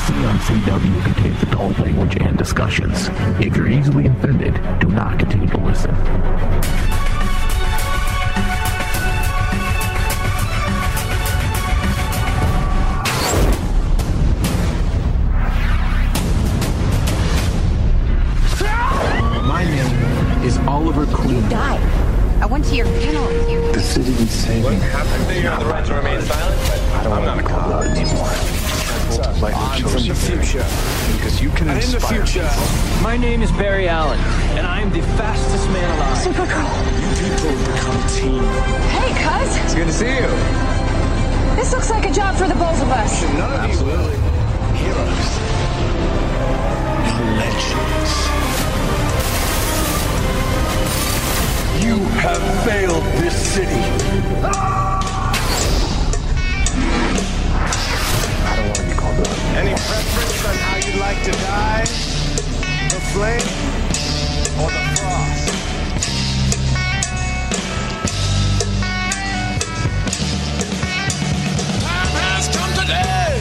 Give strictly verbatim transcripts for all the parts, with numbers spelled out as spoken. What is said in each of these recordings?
C on C W contains adult language and discussions. If you're easily offended, do not continue to listen. My name is Oliver Queen. You died. I went to your funeral with you. The city needs saving. What happened to you? The right to remain silent? I don't I'm want not to a call cop it anymore. I'm from the future. Because you can And in the inspire future, people. my name is Barry Allen, and I'm the fastest man alive. Supergirl. You people become a team. Hey, cuz. It's good to see you. This looks like a job for the both of us. None of you will. Heroes. And legends. You have failed this city. I don't want to be called up. Any preference on how you'd like to die? The flame or the frost? Time has come today.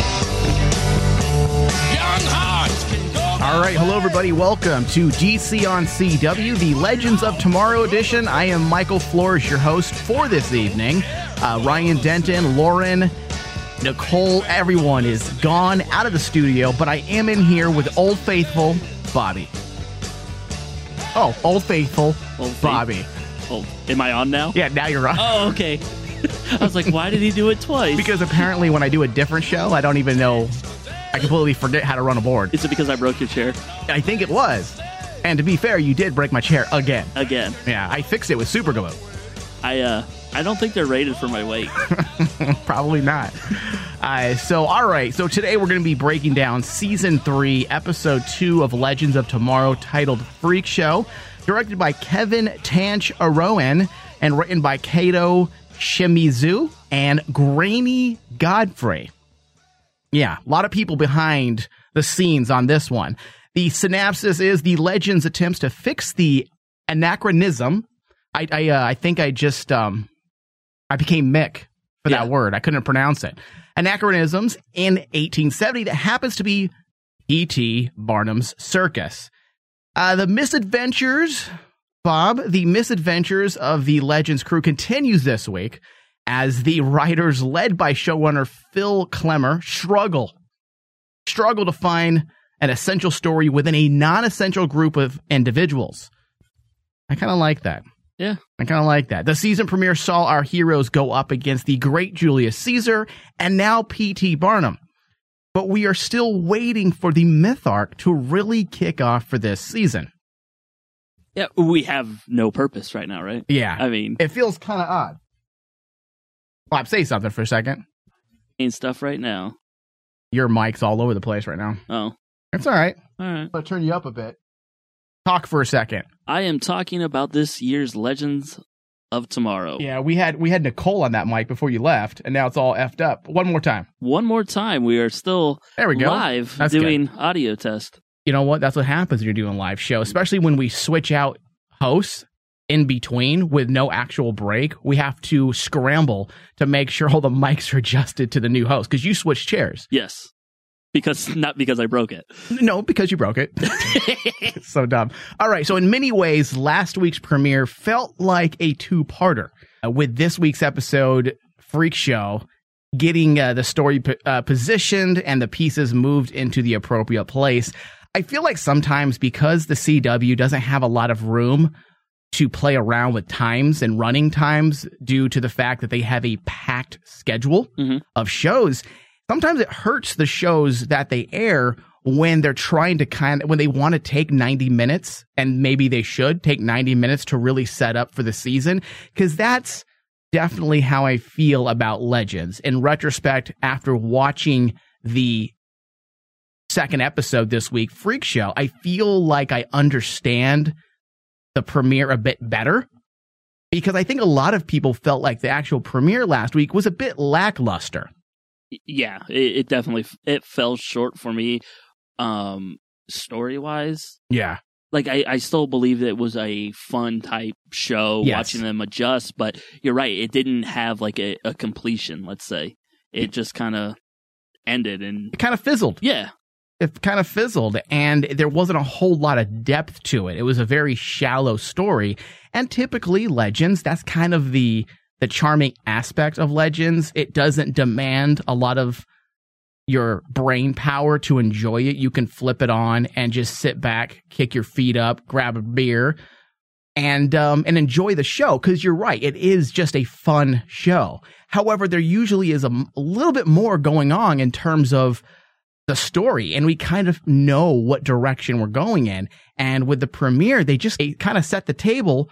Young hearts can go. All right, hello everybody. Welcome to D C on C W, the Legends of Tomorrow edition. I am Michael Flores, your host for this evening. Uh, Ryan Denton, Lauren, Nicole, everyone is gone out of the studio, but I am in here with Old Faithful Bobby. Oh, Old Faithful Old Faith- Bobby. Oh, am I on now? Yeah, now you're on. Oh, okay. I was like, why did he do it twice? Because apparently when I do a different show, I don't even know. I completely forget how to run a board. Is it because I broke your chair? I think it was. And to be fair, you did break my chair again. Again. Yeah, I fixed it with super glue. I uh, I don't think they're rated for my weight. Probably not. Uh, so, all right. So today we're going to be breaking down Season three, Episode two of Legends of Tomorrow, titled Freak Show, directed by Kevin Tanch Aroen and written by Kato Shimizu and Graney Godfrey. Yeah, a lot of people behind the scenes on this one. The synopsis is the Legends attempts to fix the anachronism. I I, uh, I think I just um I became Mick for Yeah. that word. I couldn't pronounce it. Anachronisms in eighteen seventy that happens to be P T Barnum's Circus. Uh, the misadventures, Bob, the misadventures of the Legends crew continues this week as the writers led by showrunner Phil Klemmer struggle, struggle to find an essential story within a non-essential group of individuals. I kind of like that. Yeah. I kind of like that. The season premiere saw our heroes go up against the great Julius Caesar and now P T Barnum. But we are still waiting for the myth arc to really kick off for this season. Yeah, we have no purpose right now, right? Yeah. I mean, it feels kind of odd. Bob, say something for a second. ain't stuff right now. Your mic's all over the place right now. Oh, It's all right. all right. I'll turn you up a bit. Talk for a second. I am talking about this year's Legends of Tomorrow. Yeah, we had we had Nicole on that mic before you left, and now it's all effed up. One more time. One more time, we are still There we go. live That's doing good. audio test. You know what? That's what happens when you're doing a live show, especially when we switch out hosts in between with no actual break. We have to scramble to make sure all the mics are adjusted to the new host because you switched chairs. Yes. Because not because I broke it. No, because you broke it. It's so dumb. All right. So in many ways, last week's premiere felt like a two-parter uh, with this week's episode, Freak Show, getting uh, the story p- uh, positioned and the pieces moved into the appropriate place. I feel like sometimes because the C W doesn't have a lot of room to play around with times and running times due to the fact that they have a packed schedule Mm-hmm. of shows, sometimes it hurts the shows that they air when they're trying to kind of, when they want to take ninety minutes, and maybe they should take ninety minutes to really set up for the season, because that's definitely how I feel about Legends. In retrospect, after watching the second episode this week, Freak Show, I feel like I understand the premiere a bit better, because I think a lot of people felt like the actual premiere last week was a bit lackluster. Yeah, it, it definitely it fell short for me, um, story wise. Yeah. Like I, I still believe that it was a fun type show, Yes. watching them adjust. But you're right, it didn't have like a, a completion. Let's say it just kind of ended, and it kind of fizzled. Yeah. It kind of fizzled, and there wasn't a whole lot of depth to it. It was a very shallow story, and typically Legends, that's kind of the the charming aspect of Legends. It doesn't demand a lot of your brain power to enjoy it. You can flip it on and just sit back, kick your feet up, grab a beer, and um, and enjoy the show, because you're right, it is just a fun show. However, there usually is a, a little bit more going on in terms of the story, and we kind of know what direction we're going in. And with the premiere, they just they kind of set the table,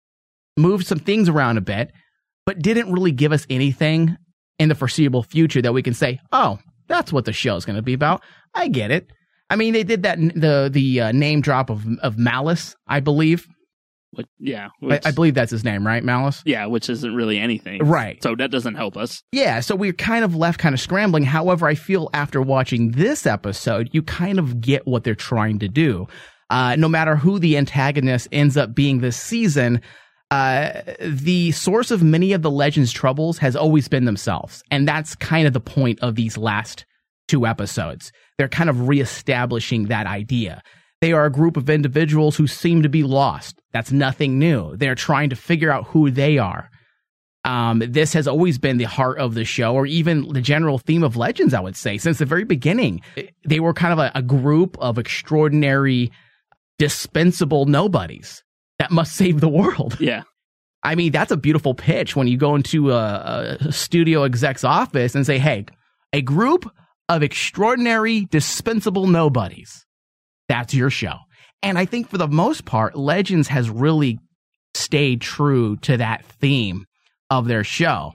moved some things around a bit, but didn't really give us anything in the foreseeable future that we can say, oh, that's what the show's going to be about. I get it. I mean, they did that, the the uh, name drop of of Malice, I believe. What, yeah. Which, I, I believe that's his name, right? Malice? Yeah, which isn't really anything. Right. So that doesn't help us. Yeah, so we're kind of left kind of scrambling. However, I feel after watching this episode, you kind of get what they're trying to do. Uh, no matter who the antagonist ends up being this season, uh, the source of many of the Legends' troubles has always been themselves. And that's kind of the point of these last two episodes. They're kind of reestablishing that idea. They are a group of individuals who seem to be lost. That's nothing new. They're trying to figure out who they are. Um, this has always been the heart of the show, or even the general theme of Legends, I would say. Since the very beginning, they were kind of a, a group of extraordinary, dispensable nobodies that must save the world. Yeah. I mean, that's a beautiful pitch when you go into a, a studio exec's office and say, hey, a group of extraordinary, dispensable nobodies. That's your show. And I think for the most part, Legends has really stayed true to that theme of their show.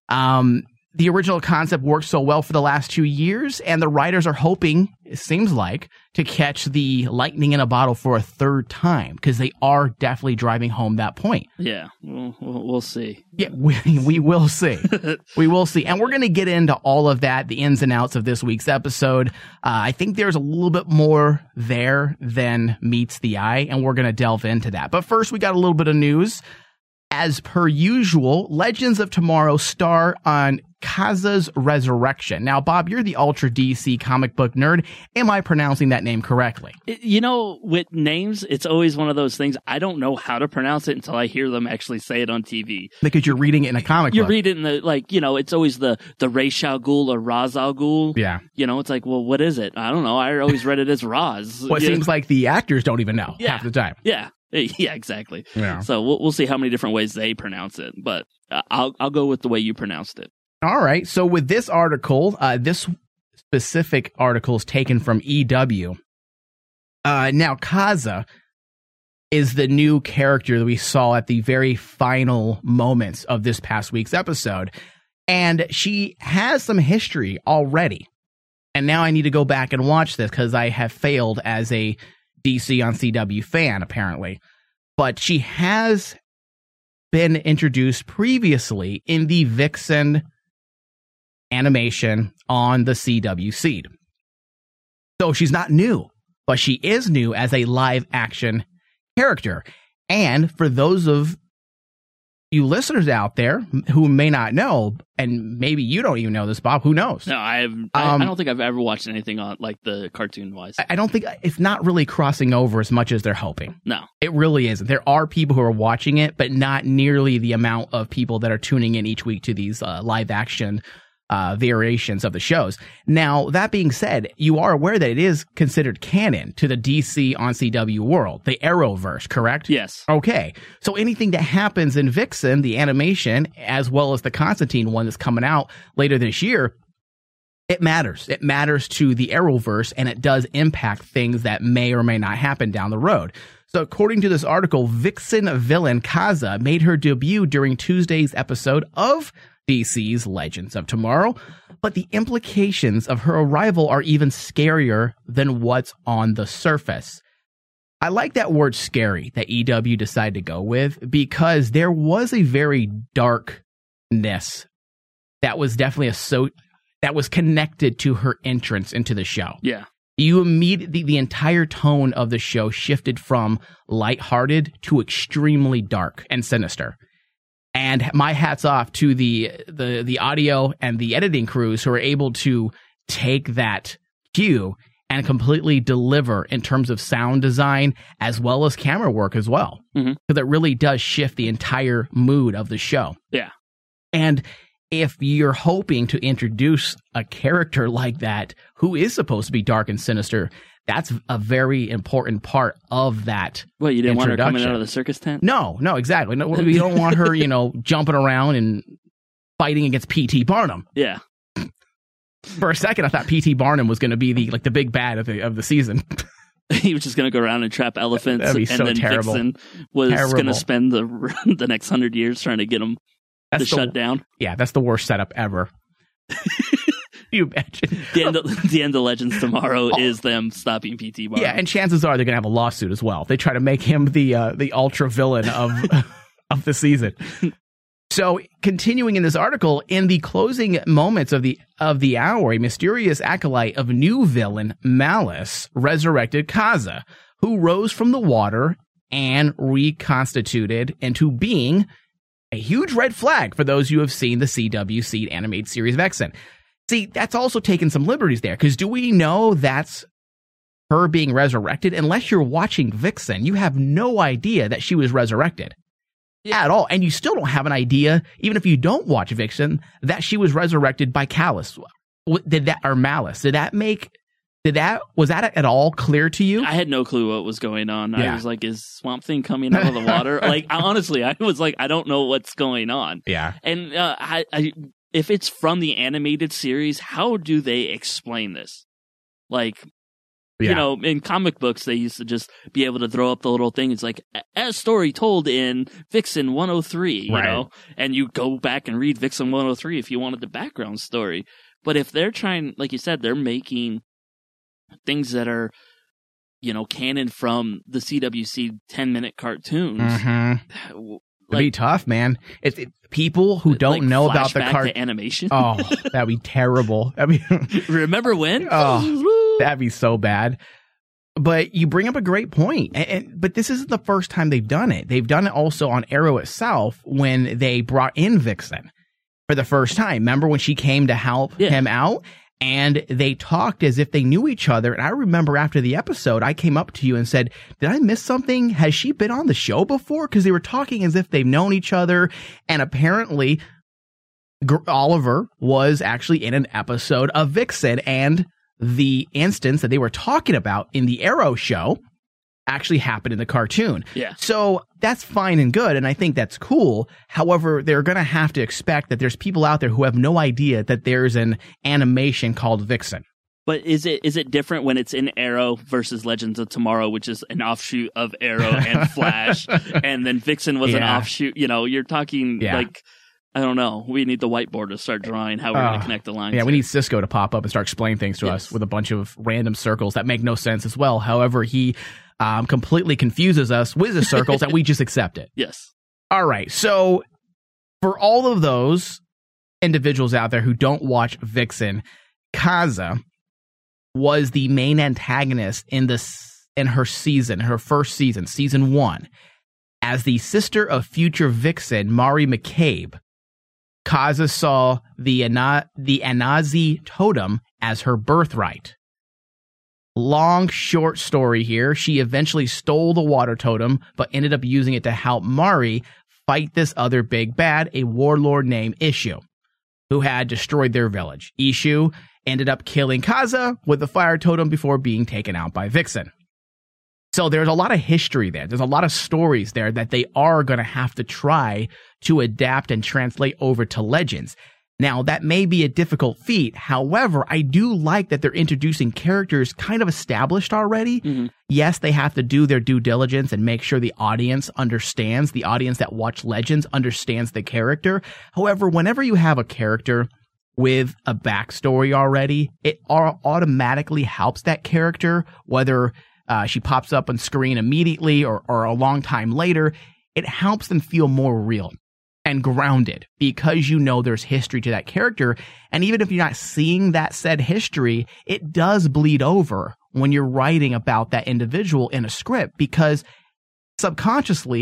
Um, the original concept worked so well for the last two years, and the writers are hoping, it seems like, to catch the lightning in a bottle for a third time, because they are definitely driving home that point. Yeah, we'll, we'll, we'll see. Yeah, we, we will see. We will see. And we're going to get into all of that, the ins and outs of this week's episode. Uh, I think there's a little bit more there than meets the eye, and we're going to delve into that. But first, we got a little bit of news. As per usual, Legends of Tomorrow star on Kaza's Resurrection. Now, Bob, you're the Ultra D C comic book nerd. Am I pronouncing that name correctly? You know, with names, it's always one of those things. I don't know how to pronounce it until I hear them actually say it on T V. Because you're reading it in a comic you book. You read it in the, like, you know, it's always the, the Ra's al Ghul or Ra's al Ghul. Yeah. You know, it's like, well, what is it? I don't know. I always read it as Raz. Well, it seems like the actors don't even know yeah. half the time. Yeah. Yeah, exactly. Yeah. So we'll we'll see how many different ways they pronounce it, but uh, I'll I'll go with the way you pronounced it. All right. So with this article, uh, this specific article is taken from E W. Uh, now, Kaza is the new character that we saw at the very final moments of this past week's episode, and she has some history already. And now I need to go back and watch this because I have failed as a D C on C W fan, apparently. But she has been introduced previously in the Vixen animation on the C W seed. So she's not new, but she is new as a live action character. And for those of you listeners out there who may not know, and maybe you don't even know this, Bob, who knows? No, I have. I, um, I don't think I've ever watched anything on like the cartoon wise. I don't think it's not really crossing over as much as they're hoping. No, it really isn't. There are people who are watching it, but not nearly the amount of people that are tuning in each week to these uh, live action uh, variations of the shows. Now, that being said, you are aware that it is considered canon to the D C on C W world, the Arrowverse, correct? Yes. Okay. So anything that happens in Vixen, the animation, as well as the Constantine one that's coming out later this year, it matters. It matters to the Arrowverse, and it does impact things that may or may not happen down the road. So according to this article, Vixen villain Kaza made her debut during Tuesday's episode of D C's Legends of Tomorrow, but the implications of her arrival are even scarier than what's on the surface. I like that word scary that E W decided to go with, because there was a very darkness that was definitely a so that was connected to her entrance into the show. Yeah. You immediately, the entire tone of the show shifted from lighthearted to extremely dark and sinister. And my hat's off to the, the, the audio and the editing crews who are able to take that cue and completely deliver in terms of sound design as well as camera work as well. Mm-hmm. Because it really does shift the entire mood of the show. Yeah. And if you're hoping to introduce a character like that who is supposed to be dark and sinister, that's a very important part of that. Well, you didn't want her coming out of the circus tent? No, no, exactly. No, we don't want her, you know, jumping around and fighting against P T Barnum. Yeah. For a second, I thought P T Barnum was going to be the like the big bad of the of the season. He was just going to go around and trap elephants, That'd be and so then terrible. Vixen was Terrible. going to spend the the next hundred years trying to get him That's to the, shut down. Yeah, that's the worst setup ever. You imagine? The end, of, the end of Legends tomorrow Oh. is them stopping P T Barnum. Yeah, and chances are they're going to have a lawsuit as well. They try to make him the uh, the ultra villain of of the season. So, continuing in this article, in the closing moments of the of the hour, a mysterious acolyte of new villain Malice resurrected Kaza, who rose from the water and reconstituted into being a huge red flag for those who have seen the C W Seed animated series Vixen. See, that's also taken some liberties there, because do we know that's her being resurrected? Unless you're watching Vixen, you have no idea that she was resurrected. Yeah, at all. And you still don't have an idea, even if you don't watch Vixen, that she was resurrected by Callus. Did that, or Malice? Did that make, did that, was that at all clear to you? I had no clue what was going on. Yeah. I was like, is Swamp Thing coming out of the water? Like, I, honestly, I was like, I don't know what's going on. Yeah. And uh, I, I, if it's from the animated series, how do they explain this? Like, Yeah. you know, in comic books, they used to just be able to throw up the little thing. It's like, as story told in Vixen one oh three, you Right. know, and you go back and read Vixen one oh three if you wanted the background story. But if they're trying, like you said, they're making things that are, you know, canon from the C W C ten minute cartoons. Mm-hmm. w- It'd be tough, man. It's it, people who don't like know about the flashback cart. to animation. Oh, that'd be terrible. I mean, Remember when? Oh, that'd be so bad. But you bring up a great point. And, and, but this isn't the first time they've done it. They've done it also on Arrow itself when they brought in Vixen for the first time. Remember when she came to help Yeah. him out? And they talked as if they knew each other. And I remember after the episode, I came up to you and said, did I miss something? Has she been on the show before? Because they were talking as if they've known each other. And apparently, Gr- Oliver was actually in an episode of Vixen. And the instance that they were talking about in the Arrow show actually happened in the cartoon. Yeah. So that's fine and good, and I think that's cool. However, they're going to have to expect that there's people out there who have no idea that there's an animation called Vixen. But is it is it different when it's in Arrow versus Legends of Tomorrow, which is an offshoot of Arrow and Flash, and then Vixen was an Yeah. offshoot? You know, you're talking Yeah. like, I don't know. We need the whiteboard to start drawing how we're going Uh, to connect the lines. Yeah, we here. need Cisco to pop up and start explaining things to Yes. us with a bunch of random circles that make no sense as well. However, he um, completely confuses us with the circles and we just accept it. Yes. All right. So for all of those individuals out there who don't watch Vixen, Kaza was the main antagonist in this in her season, her first season, season one. As the sister of future Vixen, Mari McCabe, Kaza saw the Ana- the Anazi totem as her birthright. Long, short story here. She eventually stole the water totem, but ended up using it to help Mari fight this other big bad, a warlord named Ishu, who had destroyed their village. Ishu ended up killing Kaza with the fire totem before being taken out by Vixen. So there's a lot of history there. There's a lot of stories there that they are going to have to try to adapt and translate over to Legends. Now, that may be a difficult feat. However, I do like that they're introducing characters kind of established already. Mm-hmm. Yes, they have to do their due diligence and make sure the audience understands, the audience that watch Legends understands the character. However, whenever you have a character with a backstory already, it au- automatically helps that character, whether uh, she pops up on screen immediately or, or a long time later. It helps them feel more real and grounded because you know there's history to that character. And even if you're not seeing that said history, it does bleed over when you're writing about that individual in a script, because subconsciously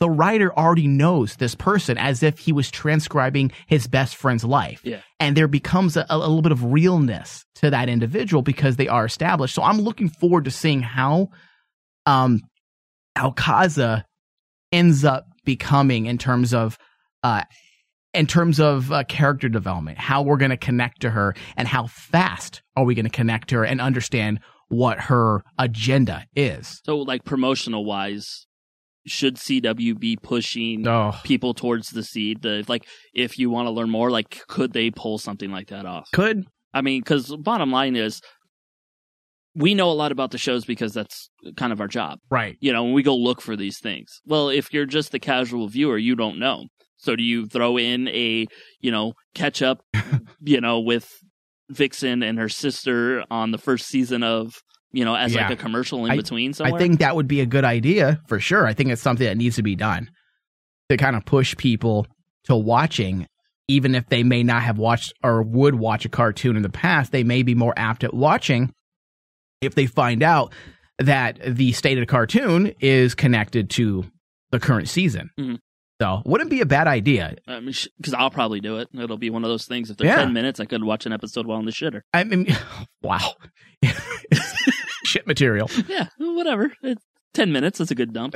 the writer already knows this person as if he was transcribing his best friend's life. Yeah. And there becomes a, a little bit of realness to that individual because they are established. So I'm looking forward to seeing how um, how Kaza ends up becoming in terms of uh, in terms of uh, character development, how we're going to connect to her and how fast are we going to connect to her and understand what her agenda is. So, like, promotional wise, should C W be pushing Oh. people towards the seed? The, like, if you want to learn more, like, could they pull something like that off? Could. I mean, because bottom line is, we know a lot about the shows because that's kind of our job. Right. You know, when we go look for these things. Well, if you're just the casual viewer, you don't know. So do you throw in a, you know, catch up, you know, with Vixen and her sister on the first season of, you know, as Yeah. like a commercial in I, between somewhere? I think that would be a good idea for sure. I think it's something that needs to be done to kind of push people to watching, even if they may not have watched or would watch a cartoon in the past. They may be more apt at watching if they find out that the stated cartoon is connected to the current season. Mm-hmm. So wouldn't be a bad idea. I mean, because I'll probably do it. It'll be one of those things. If they're Yeah. ten minutes, I could watch an episode while in the shitter. I mean, wow. Shit material. Yeah, whatever. It's ten minutes. That's a good dump.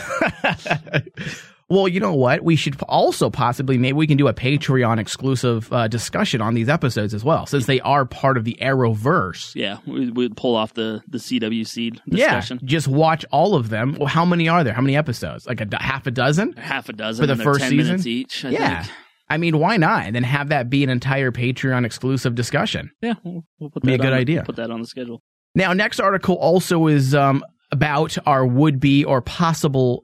Well, you know what? We should also possibly, maybe we can do a Patreon exclusive uh, discussion on these episodes as well, since they are part of the Arrowverse. Yeah, we would pull off the, the C W seed discussion. Yeah, just watch all of them. Well, how many are there? How many episodes? Like a do- half a dozen? Half a dozen For the and they're first ten season? minutes each. I Yeah. think. I mean, why not? And then have that be an entire Patreon exclusive discussion. Yeah, we'll, we'll put Be a that good on, idea. Put that on the schedule. Now, next article also is um, about our would-be or possible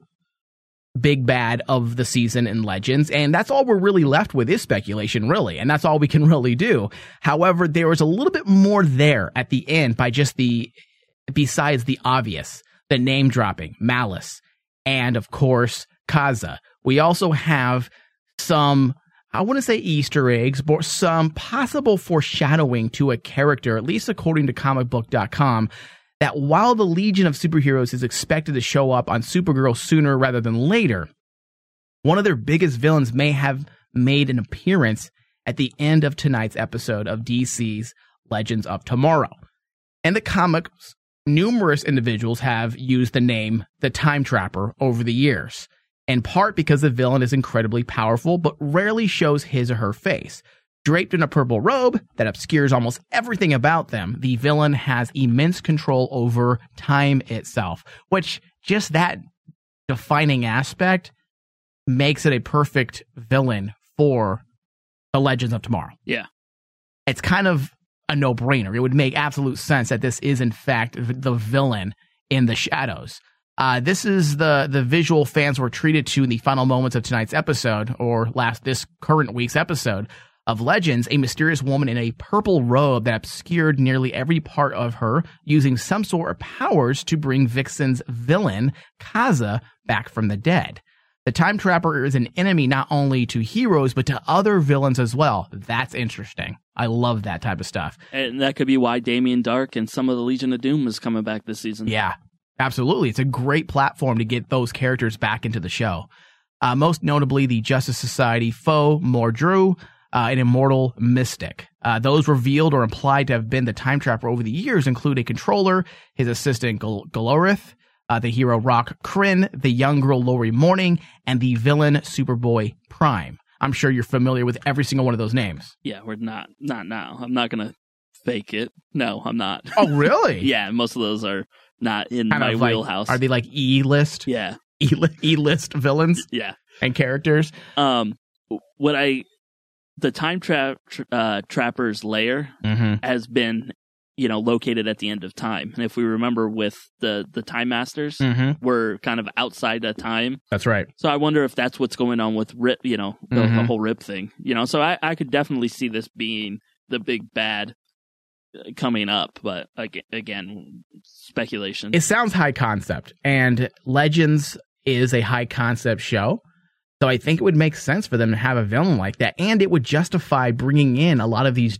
big bad of the season in Legends, and that's all we're really left with is speculation, really, and that's all we can really do. However, there was a little bit more there at the end by just the, besides the obvious, the name dropping, Malice, and of course, Kaza. We also have some, I wouldn't say Easter eggs, but some possible foreshadowing to a character, at least according to comic book dot com, that while the Legion of Superheroes is expected to show up on Supergirl sooner rather than later, one of their biggest villains may have made an appearance at the end of tonight's episode of D C's Legends of Tomorrow. In the comics, numerous individuals have used the name the Time Trapper over the years, in part because the villain is incredibly powerful but rarely shows his or her face. Draped in a purple robe that obscures almost everything about them, the villain has immense control over time itself, which just that defining aspect makes it a perfect villain for the Legends of Tomorrow. Yeah. It's kind of a no-brainer. It would make absolute sense that this is, in fact, the villain in the shadows. Uh, this is the, the visual fans were treated to in the final moments of tonight's episode, or last this current week's episode, of Legends, a mysterious woman in a purple robe that obscured nearly every part of her, using some sort of powers to bring Vixen's villain, Kaza, back from the dead. The Time Trapper is an enemy not only to heroes, but to other villains as well. That's interesting. I love that type of stuff. And that could be why Damien Dark and some of the Legion of Doom is coming back this season. Yeah, absolutely. It's a great platform to get those characters back into the show. Uh, most notably, the Justice Society foe, Mordru, Uh, an immortal mystic. Uh, those revealed or implied to have been the Time Trapper over the years include a controller, his assistant Gal- Galorith, uh, the hero Rock Kryn, the young girl Lori Morning, and the villain Superboy Prime. I'm sure you're familiar with every single one of those names. Yeah, we're not. Not now. I'm not going to fake it. No, I'm not. Oh, really? Yeah, most of those are not in Kind my of like- wheelhouse. Are they like E-list? Yeah. E- E-list villains Yeah. and characters? Um, what I... The Time tra- tra- uh, Trapper's lair Mm-hmm. has been, you know, located at the end of time. And if we remember with the, the Time Masters, Mm-hmm. we're kind of outside of time. That's right. So I wonder if that's what's going on with Rip, you know, the, Mhm. the whole Rip thing. You know, so I, I could definitely see this being the big bad uh, coming up. But ag- again, speculation. It sounds high concept, and Legends is a high concept show. So I think it would make sense for them to have a villain like that, and it would justify bringing in a lot of these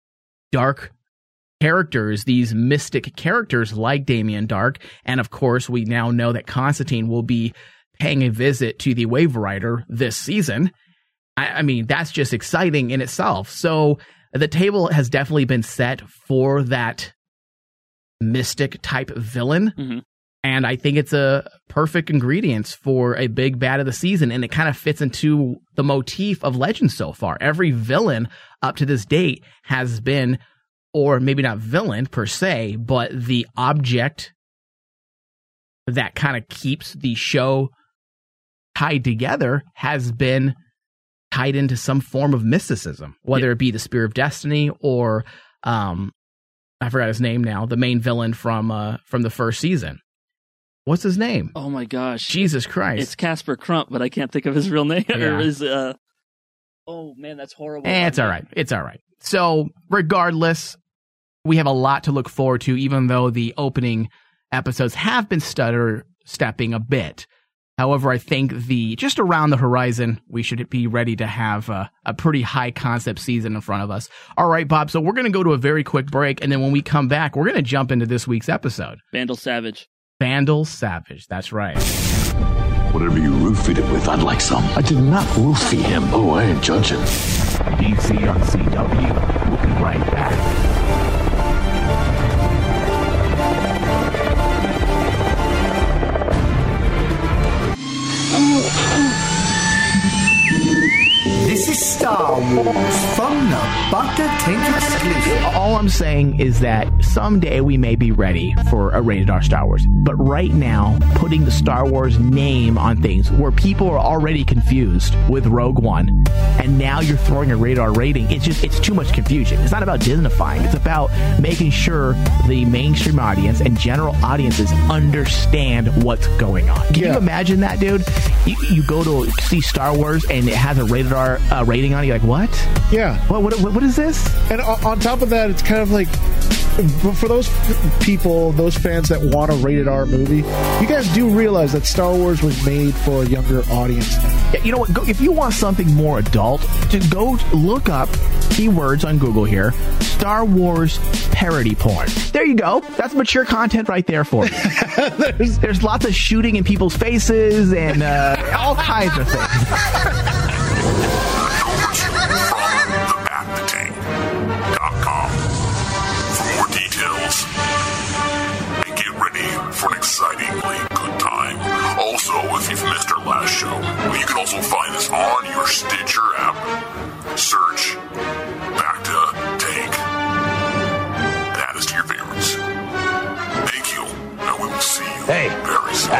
dark characters, these mystic characters like Damien Dark, and of course we now know that Constantine will be paying a visit to the Wave Rider this season. I, I mean, that's just exciting in itself. So the table has definitely been set for that mystic type villain. Mm-hmm. And I think it's a perfect ingredients for a big bad of the season. And it kind of fits into the motif of Legends so far. Every villain up to this date has been, or maybe not villain per se, but the object that kind of keeps the show tied together has been tied into some form of mysticism, whether yeah. it be the Spear of Destiny or, um, I forgot his name now, the main villain from uh, from the first season. What's his name? Oh my gosh. Jesus Christ. It's Casper Crump, but I can't think of his real name. Yeah. or his, uh... Oh man, that's horrible. Eh, it's all right. It's all right. So regardless, we have a lot to look forward to, even though the opening episodes have been stutter stepping a bit. However, I think the just around the horizon, we should be ready to have a, a pretty high concept season in front of us. All right, Bob. So we're going to go to a very quick break. And then when we come back, we're going to jump into this week's episode. Vandal Savage. Vandal Savage. That's right. Whatever you roofied it with, I'd like some. I did not roofie him. Oh, I ain't judging. D C on C W. We'll be right back. This is Star Wars from the Butter Tank exclusive. All I'm saying is that someday we may be ready for a rated R Star Wars. But right now, putting the Star Wars name on things where people are already confused with Rogue One, and now you're throwing a rated R rating, it's just, it's too much confusion. It's not about Disneyfying. It's about making sure the mainstream audience and general audiences understand what's going on. Can yeah. you imagine that, dude? You, you go to see Star Wars and it has a rated R uh, rating on it. You're like, what? Yeah. What, what, what, what is this? And on top of that, it's kind of like, for those people, those fans that want a rated R movie, you guys do realize that Star Wars was made for a younger audience. Yeah, you know what? Go, if you want something more adult, just go look up keywords on Google here. Star Wars parody porn. There you go. That's mature content right there for you. there's, there's lots of shooting in people's faces and uh, all kinds of things. For an excitingly good time. Also, if you've missed our last show, you can also find us on your Stitcher app. Search Back to Tank. Add us to your favorites. Thank you, and we will see you hey, very soon.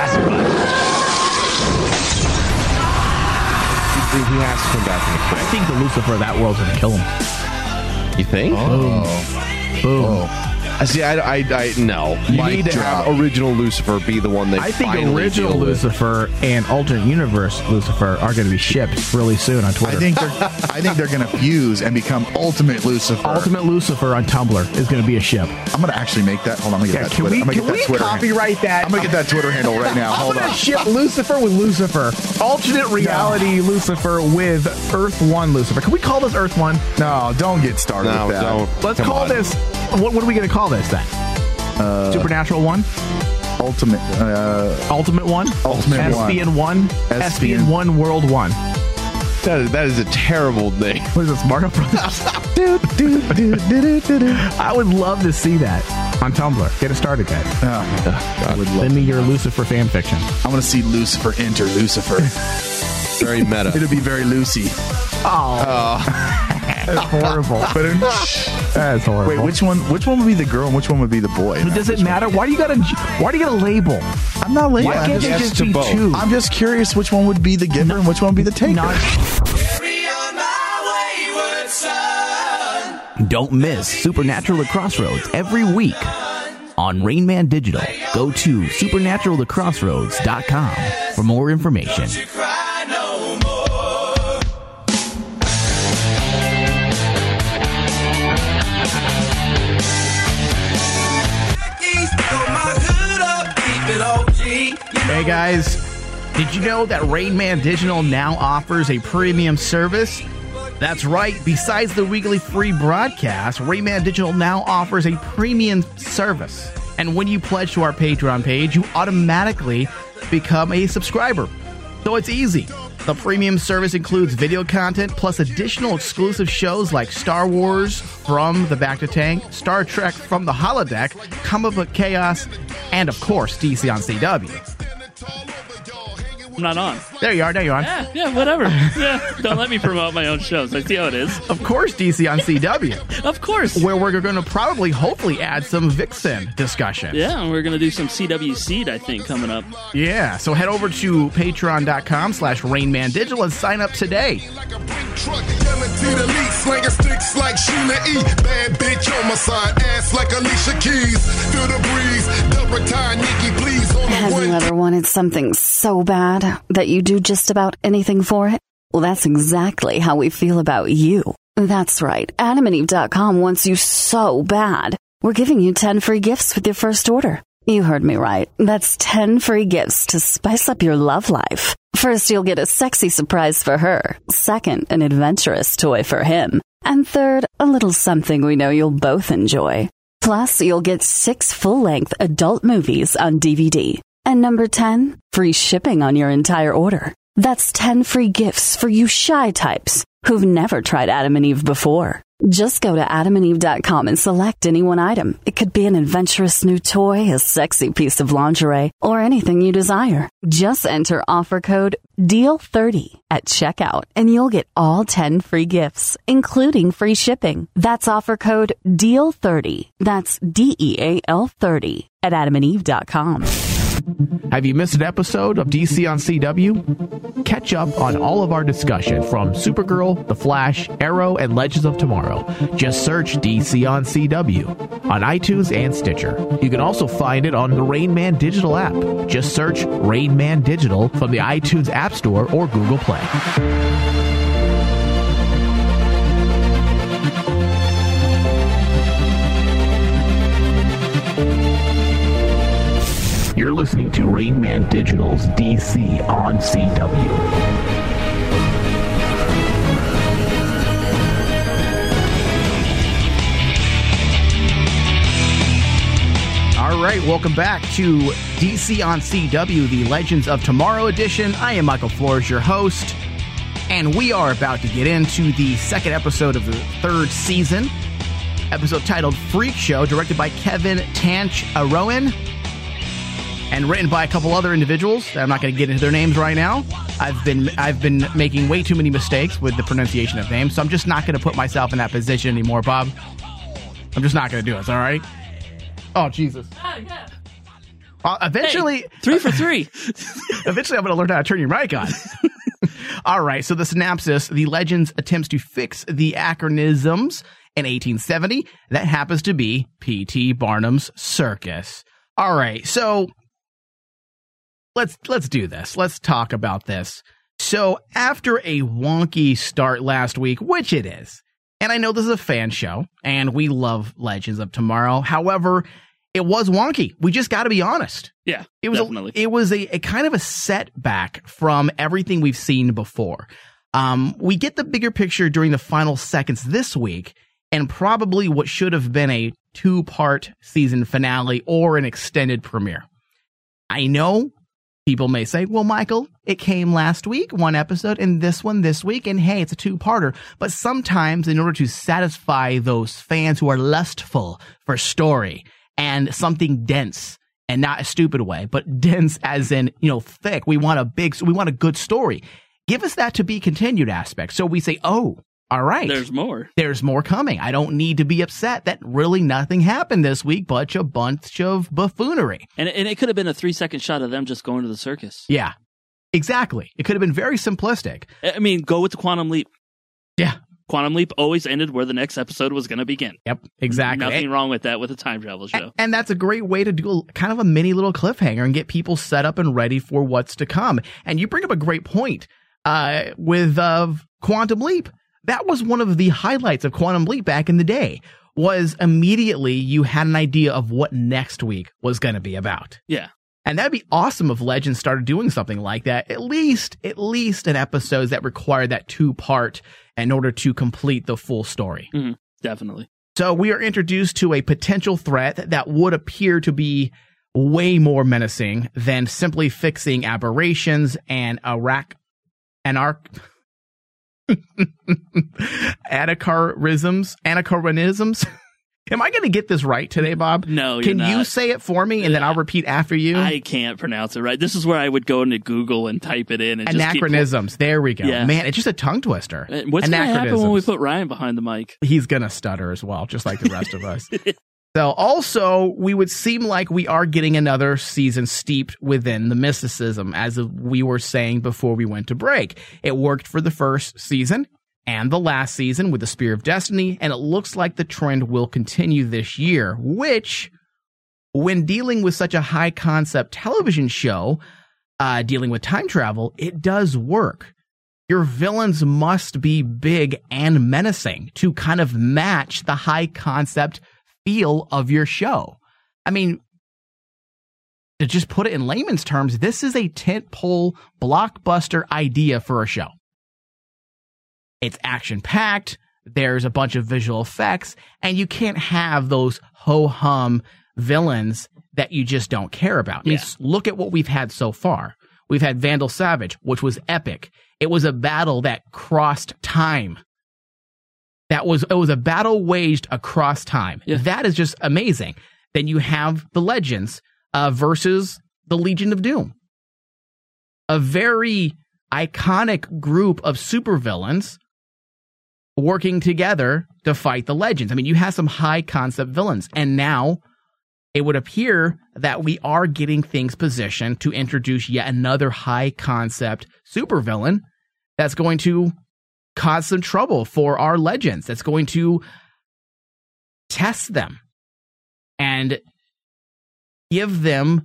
He has to come back in the I think the Lucifer of that world's going to kill him. You think? Oh. Boom. Boom. Oh. I see. I, I, I no. You Mic need to drop. have Original Lucifer be the one they. I think finally original deal with. Lucifer and alternate universe Lucifer are going to be shipped really soon on Twitter. I think they're. I think they're going to fuse and become Ultimate Lucifer. Ultimate Lucifer on Tumblr is going to be a ship. I'm going to actually make that. Hold on. I'm going to Yeah, get that can Twitter. we, I'm gonna can get that we Twitter copyright handle. that? I'm going to get that Twitter handle right now. Hold I'm on. gonna ship Lucifer with Lucifer. Alternate reality no. Lucifer with Earth One Lucifer. Can we call this Earth One? No, don't get started no, with that. Don't. Let's Come call on. this. What, what are we going to call this then? Uh, Supernatural One? Ultimate. Uh, Ultimate One? Ultimate Espion One? Espion. Espion One World One. That is, that is a terrible name. What is this, Mario Brothers? dude, dude, dude, dude, dude. I would love to see that on Tumblr. Get it started, guys. Oh, I would love Send me your Lucifer fan fiction. I want to see Lucifer enter Lucifer. Very meta. It'll be very Lucy. Oh. oh. That's horrible. That's horrible. Wait, which one? Which one would be the girl and which one would be the boy? Does it matter? Why do you gotta? Why do you gotta label? I'm not labeling. Why can't I'm they just, just be both. two? I'm just curious which one would be the giver no, and which one would be the taker. Not, don't miss Supernatural at Crossroads every week on Rain Man Digital. Go to supernatural the crossroads dot com for more information. Hey guys, did you know that Rain Man Digital now offers a premium service? That's right, besides the weekly free broadcast, Rain Man Digital now offers a premium service. And when you pledge to our Patreon page, you automatically become a subscriber. So it's easy. The premium service includes video content plus additional exclusive shows like Star Wars from the Back to Tank, Star Trek from the Holodeck, Comic Book Chaos, and of course D C on C W. I'm not on. There you are. There you are. Yeah, yeah, whatever. Yeah, don't let me promote my own shows. I see how it is. Of course, D C on C W. Of course. Where we're going to probably, hopefully, add some Vixen discussion. Yeah, and we're going to do some C W Seed, I think, coming up. Yeah, so head over to patreon.com slash RainmanDigital and sign up today. Guaranteed elite, slinging sticks like Sheila E. Bad bitch on my side, ass like Alicia Keys. Feel the breeze, double tie, Nikki, please. On the Have one. you ever wanted something so bad that you do just about anything for it? Well, that's exactly how we feel about you. That's right. Adam and Eve dot com wants you so bad. We're giving you ten free gifts with your first order. You heard me right. That's ten free gifts to spice up your love life. First, you'll get a sexy surprise for her. Second, an adventurous toy for him. And third, a little something we know you'll both enjoy. Plus, you'll get six full-length adult movies on D V D. And number ten, free shipping on your entire order. That's ten free gifts for you shy types who've never tried Adam and Eve before. Just go to adam and eve dot com and select any one item. It could be an adventurous new toy, a sexy piece of lingerie, or anything you desire. Just enter offer code D E A L thirty at checkout and you'll get all ten free gifts, including free shipping. That's offer code D E A L thirty. That's D E A L thirty at adam and eve dot com. Have you missed an episode of D C on C W? Catch up on all of our discussion from Supergirl, The Flash, Arrow, and Legends of Tomorrow. Just search D C on C W on iTunes and Stitcher. You can also find it on the Rain Man Digital app. Just search Rain Man Digital from the iTunes App Store or Google Play. You're listening to Rain Man Digital's D C on C W. All right, welcome back to D C on C W, the Legends of Tomorrow edition. I am Michael Flores, your host, and we are about to get into the second episode of the third season, episode titled Freak Show, directed by Kevin Tanch Aroen, and written by a couple other individuals. I'm not going to get into their names right now. I've been I've been making way too many mistakes with the pronunciation of names, so I'm just not going to put myself in that position anymore, Bob. I'm just not going to do it, all right? Oh, Jesus. Ah, yeah. Uh, eventually... Hey, three for three. Eventually, I'm going to learn how to turn your mic on. All right, so the synopsis, the Legends attempts to fix the acronyms in eighteen seventy. That happens to be P T Barnum's Circus. All right, so... Let's let's do this. Let's talk about this. So after a wonky start last week, which it is, and I know this is a fan show, and we love Legends of Tomorrow. However, it was wonky. We just got to be honest. Yeah, it was definitely. A, it was a, a kind of a setback from everything we've seen before. Um, we get the bigger picture during the final seconds this week, and probably what should have been a two-part season finale or an extended premiere. I know. People may say, well, Michael, it came last week, one episode, and this one this week, and hey, it's a two-parter. But sometimes in order to satisfy those fans who are lustful for story and something dense, and not a stupid way, but dense as in, you know, thick, we want a big, we want a good story. Give us that to be continued aspect. So we say, oh, all right. There's more. There's more coming. I don't need to be upset that really nothing happened this week, but a bunch of buffoonery. And, and it could have been a three-second shot of them just going to the circus. Yeah, exactly. It could have been very simplistic. I mean, go with the Quantum Leap. Yeah. Quantum Leap always ended where the next episode was going to begin. Yep, exactly. Nothing and, wrong with that with a time travel show. And, and that's a great way to do a, kind of a mini little cliffhanger and get people set up and ready for what's to come. And you bring up a great point uh, with uh, Quantum Leap. That was one of the highlights of Quantum Leap back in the day, was immediately you had an idea of what next week was going to be about. Yeah. And that'd be awesome if Legends started doing something like that. At least, at least an episode that required that two-part in order to complete the full story. Mm-hmm. Definitely. So we are introduced to a potential threat that would appear to be way more menacing than simply fixing aberrations and Iraq and arc anachronisms anachronisms. Am I going to get this right today, Bob? No, you're Can not. you say it for me and then I'll repeat after you? I can't pronounce it right. This is where I would go into Google and type it in. And Anachronisms. Just keep... There we go. Yeah. Man, it's just a tongue twister. What's going to happen when we put Ryan behind the mic? He's going to stutter as well, just like the rest of us. So also, we would seem like we are getting another season steeped within the mysticism, as we were saying before we went to break. It worked for the first season and the last season with the Spear of Destiny, and it looks like the trend will continue this year, which, when dealing with such a high-concept television show, uh, dealing with time travel, it does work. Your villains must be big and menacing to kind of match the high-concept feel of your show. I mean, to just put it in layman's terms, this is a tentpole blockbuster idea for a show. It's action-packed, there's a bunch of visual effects, and you can't have those ho-hum villains that you just don't care about. I mean, Yeah. look at what we've had so far. We've had Vandal Savage, which was epic. It was a battle that crossed time. That was it was a battle waged across time. Yeah. That is just amazing. Then you have the Legends uh, versus the Legion of Doom. A very iconic group of supervillains working together to fight the Legends. I mean, you have some high concept villains, and now it would appear that we are getting things positioned to introduce yet another high concept supervillain that's going to cause some trouble for our Legends. That's going to test them and give them,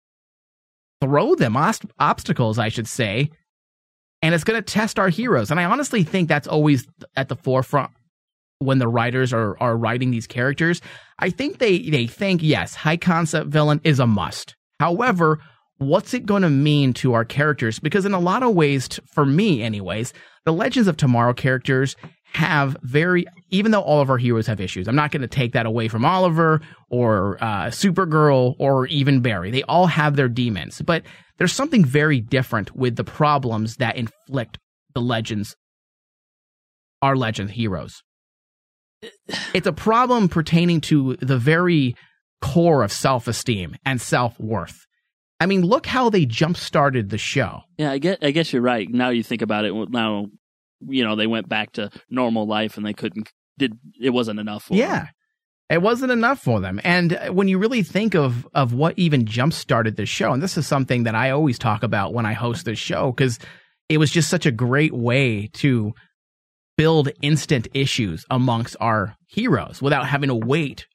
throw them ost- obstacles, I should say, and it's going to test our heroes. And I honestly think that's always at the forefront when the writers are, are writing these characters. I think they, they think, yes, high concept villain is a must. However, what's it going to mean to our characters? Because in a lot of ways, t- for me anyways, the Legends of Tomorrow characters have very, even though all of our heroes have issues, I'm not going to take that away from Oliver or uh, Supergirl or even Barry. They all have their demons, but there's something very different with the problems that inflict the Legends, our Legend heroes. It's a problem pertaining to the very core of self-esteem and self-worth. I mean, look how they jump-started the show. Yeah, I get. I guess you're right. Now you think about it. Now, you know, they went back to normal life, and they couldn't. Did it wasn't enough for Yeah, them. It wasn't enough for them. And when you really think of of what even jump-started this show, and this is something that I always talk about when I host this show, because it was just such a great way to build instant issues amongst our heroes without having to wait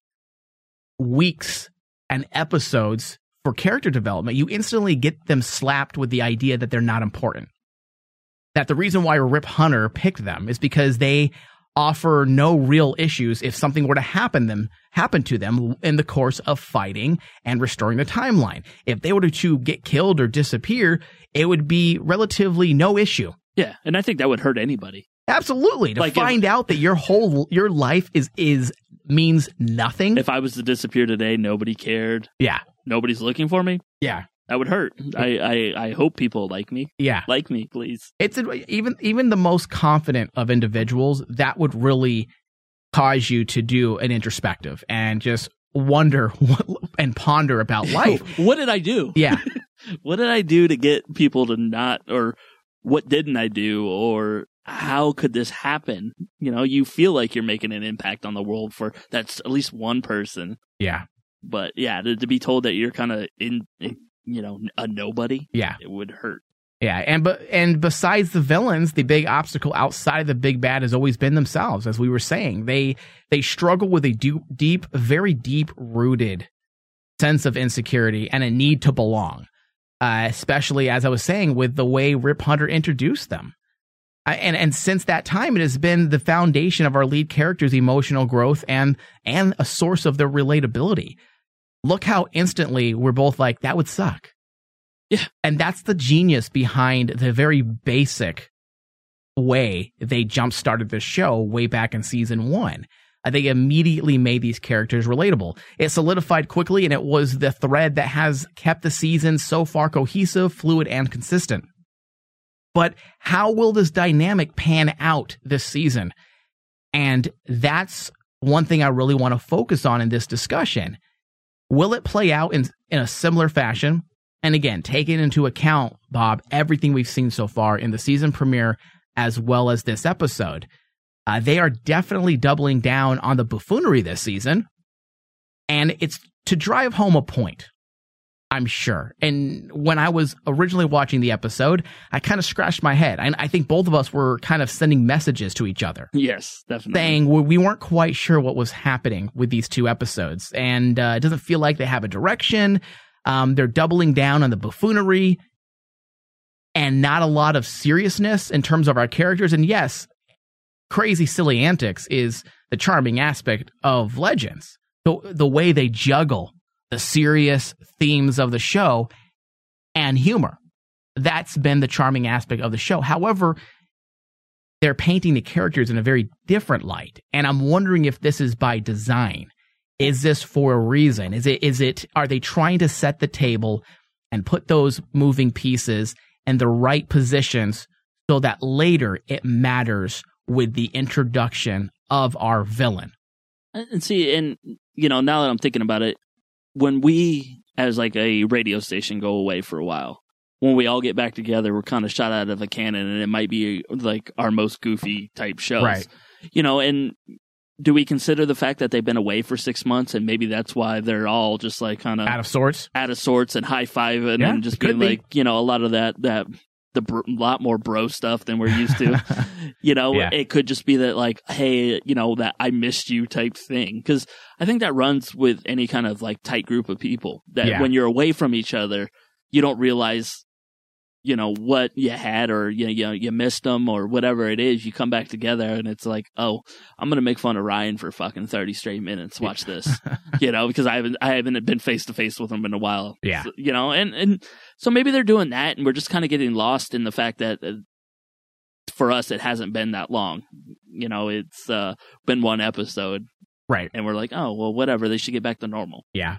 weeks and episodes for character development. You instantly get them slapped with the idea that they're not important. That the reason why Rip Hunter picked them is because they offer no real issues if something were to happen them happen to them in the course of fighting and restoring the timeline. If they were to get killed or disappear, it would be relatively no issue. Yeah, and I think that would hurt anybody. Absolutely. To Like find if- out that your whole your life is is means nothing. If I was to disappear today, nobody cared. Yeah. Nobody's looking for me. Yeah. That would hurt. I, I, I hope people like me. Yeah. Like me, please. It's even even the most confident of individuals, that would really cause you to do an introspective and just wonder what, and ponder about life. What did I do? Yeah. What did I do to get people to not, or what didn't I do, or how could this happen? You know, you feel like you're making an impact on the world for that's at least one person. Yeah. But yeah, to, to be told that you're kind of in, in, you know, a nobody, Yeah. it would hurt. Yeah, and but and besides the villains, the big obstacle outside of the big bad has always been themselves. As we were saying, they they struggle with a deep, deep, very deep rooted sense of insecurity and a need to belong. Uh, especially as I was saying, with the way Rip Hunter introduced them, I, and and since that time, it has been the foundation of our lead characters' emotional growth and and a source of their relatability. Look how instantly we're both like, that would suck. Yeah. And that's the genius behind the very basic way they jump-started this show way back in season one. Uh, they immediately made these characters relatable. It solidified quickly, and it was the thread that has kept the season so far cohesive, fluid, and consistent. But how will this dynamic pan out this season? And that's one thing I really want to focus on in this discussion. Will it play out in, in a similar fashion? And again, taking into account, Bob, everything we've seen so far in the season premiere as well as this episode. Uh, they are definitely doubling down on the buffoonery this season. And it's to drive home a point, I'm sure. And when I was originally watching the episode, I kind of scratched my head. I, I think both of us were kind of sending messages to each other. Yes, definitely. Saying we weren't quite sure what was happening with these two episodes. And uh, it doesn't feel like they have a direction. Um, they're doubling down on the buffoonery and not a lot of seriousness in terms of our characters. And yes, crazy, silly antics is the charming aspect of Legends. The, the way they juggle the serious themes of the show and humor. That's been the charming aspect of the show. However, they're painting the characters in a very different light. And I'm wondering if this is by design. Is this for a reason? Is it, is it, are they trying to set the table and put those moving pieces in the right positions so that later it matters with the introduction of our villain? And see, and, you know, now that I'm thinking about it, when we, as like a radio station, go away for a while, when we all get back together, we're kind of shot out of a cannon, and it might be like our most goofy type shows. Right. You know, and do we consider the fact that they've been away for six months and maybe that's why they're all just like kind of out of sorts, out of sorts and high-fiving yeah, and just being be. like, you know, a lot of that, that, the br- lot more bro stuff than we're used to. You know, yeah. It could just be that like, hey, you know, that I missed you type thing. Because I think that runs with any kind of like tight group of people that yeah. when you're away from each other, you don't realize, you know, what you had or you, you know, you missed them or whatever it is. You come back together and it's like, oh, I'm going to make fun of Ryan for fucking thirty straight minutes. Watch this, you know, because I haven't, I haven't been face to face with him in a while. Yeah. So, you know, and, and so maybe they're doing that and we're just kind of getting lost in the fact that uh, for us, it hasn't been that long. You know, it's uh, been one episode. Right. And we're like, oh, well, whatever. They should get back to normal. Yeah.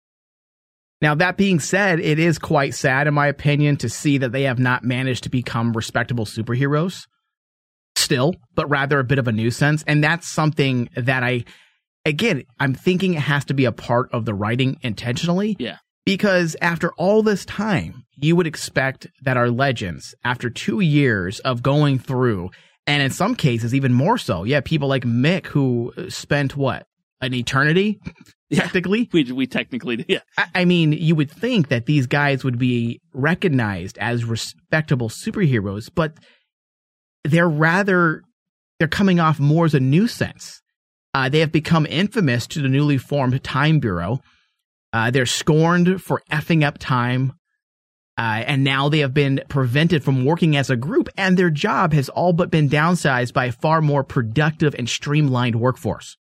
Now, that being said, it is quite sad, in my opinion, to see that they have not managed to become respectable superheroes still, but rather a bit of a nuisance. And that's something that I, again, I'm thinking it has to be a part of the writing intentionally. Yeah. Because after all this time, you would expect that our Legends, after two years of going through, and in some cases even more so, yeah, people like Mick who spent, what, an eternity? Technically, yeah, we we technically yeah. I, I mean, you would think that these guys would be recognized as respectable superheroes, but they're rather they're coming off more as a nuisance. Uh, they have become infamous to the newly formed Time Bureau. Uh, they're scorned for effing up time, uh, and now they have been prevented from working as a group, and their job has all but been downsized by a far more productive and streamlined workforce.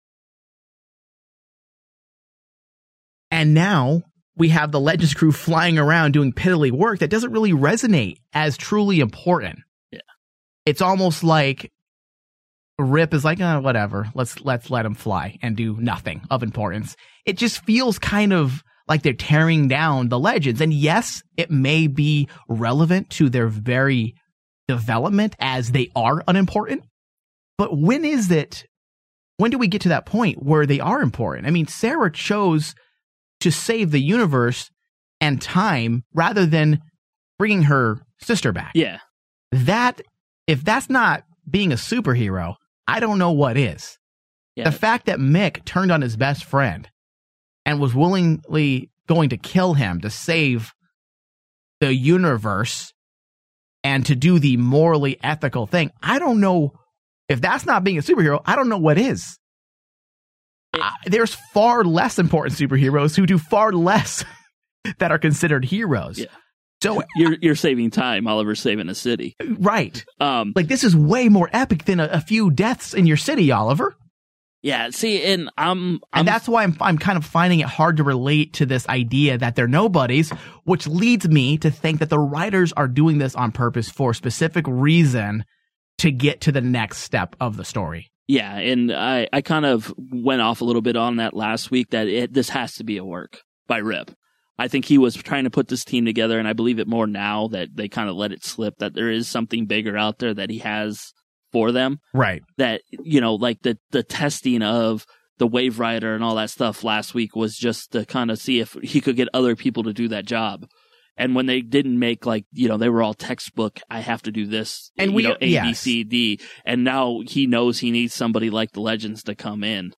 And now we have the Legends crew flying around doing piddly work that doesn't really resonate as truly important. Yeah. It's almost like Rip is like, oh, whatever, let's let's let him fly and do nothing of importance. It just feels kind of like they're tearing down the Legends. And yes, it may be relevant to their very development as they are unimportant. But when is it, when do we get to that point where they are important? I mean, Sarah chose to save the universe and time rather than bringing her sister back. Yeah. That, if that's not being a superhero, I don't know what is. Yeah. The fact that Mick turned on his best friend and was willingly going to kill him to save the universe and to do the morally ethical thing, I don't know if that's not being a superhero. I don't know what is. Uh, there's far less important superheroes who do far less that are considered heroes. Yeah. So you're you're saving time. Oliver's saving a city. Right. Um, like this is way more epic than a, a few deaths in your city, Oliver. Yeah. See, and I'm, I'm and that's why I'm I'm kind of finding it hard to relate to this idea that they're nobodies, which leads me to think that the writers are doing this on purpose for a specific reason to get to the next step of the story. Yeah, and I, I kind of went off a little bit on that last week that it, this has to be a work by Rip. I think he was trying to put this team together, and I believe it more now that they kind of let it slip, that there is something bigger out there that he has for them. Right. That, you know, like the, the testing of the Wave Rider and all that stuff last week was just to kind of see if he could get other people to do that job. And when they didn't make, like, you know, they were all textbook, I have to do this, and you we, know, A, yes. B, C, D. And now he knows he needs somebody like the Legends to come in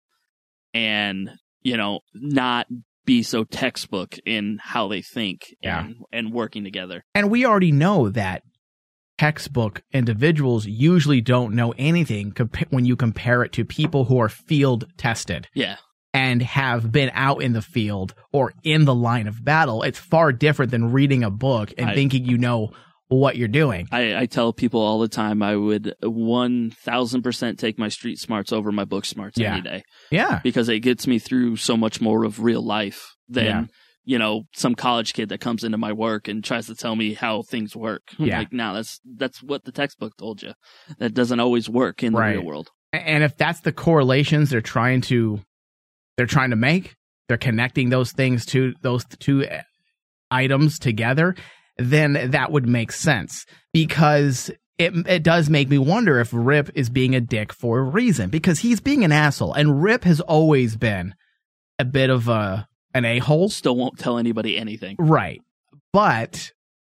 and, you know, not be so textbook in how they think yeah. and, and working together. And we already know that textbook individuals usually don't know anything compa- when you compare it to people who are field tested. Yeah. And have been out in the field or in the line of battle. It's far different than reading a book and I, thinking you know what you're doing. I, I tell people all the time I would one thousand percent take my street smarts over my book smarts yeah. any day. Yeah. Because it gets me through so much more of real life than, yeah. you know, some college kid that comes into my work and tries to tell me how things work. I'm yeah. like, no, that's, that's what the textbook told you. That doesn't always work in the right. real world. And if that's the correlations they're trying to they're trying to make, they're connecting those things to those two items together, then that would make sense. Because it it does make me wonder if Rip is being a dick for a reason. Because he's being an asshole. And Rip has always been a bit of a an a-hole. Still won't tell anybody anything. Right. But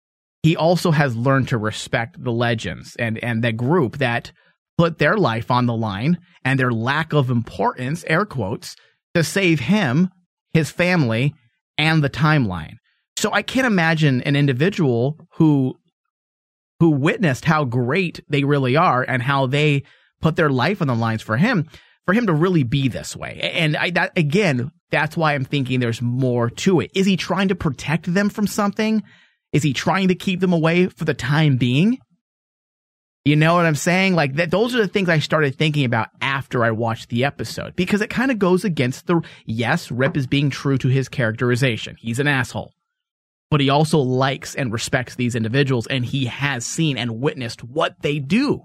he also has learned to respect the Legends and, and the group that put their life on the line and their lack of importance, air quotes, to save him, his family, and the timeline. So I can't imagine an individual who who witnessed how great they really are and how they put their life on the lines for him, for him to really be this way. And I, that again, that's why I'm thinking there's more to it. Is he trying to protect them from something? Is he trying to keep them away for the time being? You know what I'm saying? Like that, those are the things I started thinking about after I watched the episode, because it kind of goes against the, yes, Rip is being true to his characterization. He's an asshole, but he also likes and respects these individuals, and he has seen and witnessed what they do.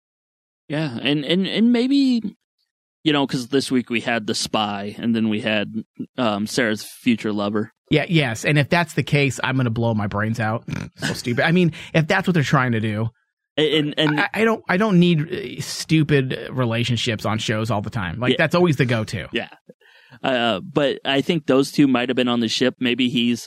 Yeah. And, and, and maybe, you know, because this week we had the spy and then we had um, Sarah's future lover. Yeah. Yes. And if that's the case, I'm going to blow my brains out. So stupid. I mean, if that's what they're trying to do. And, and I, I don't I don't need stupid relationships on shows all the time. Like, yeah. that's always the go-to. Yeah. Uh, but I think those two might have been on the ship. Maybe he's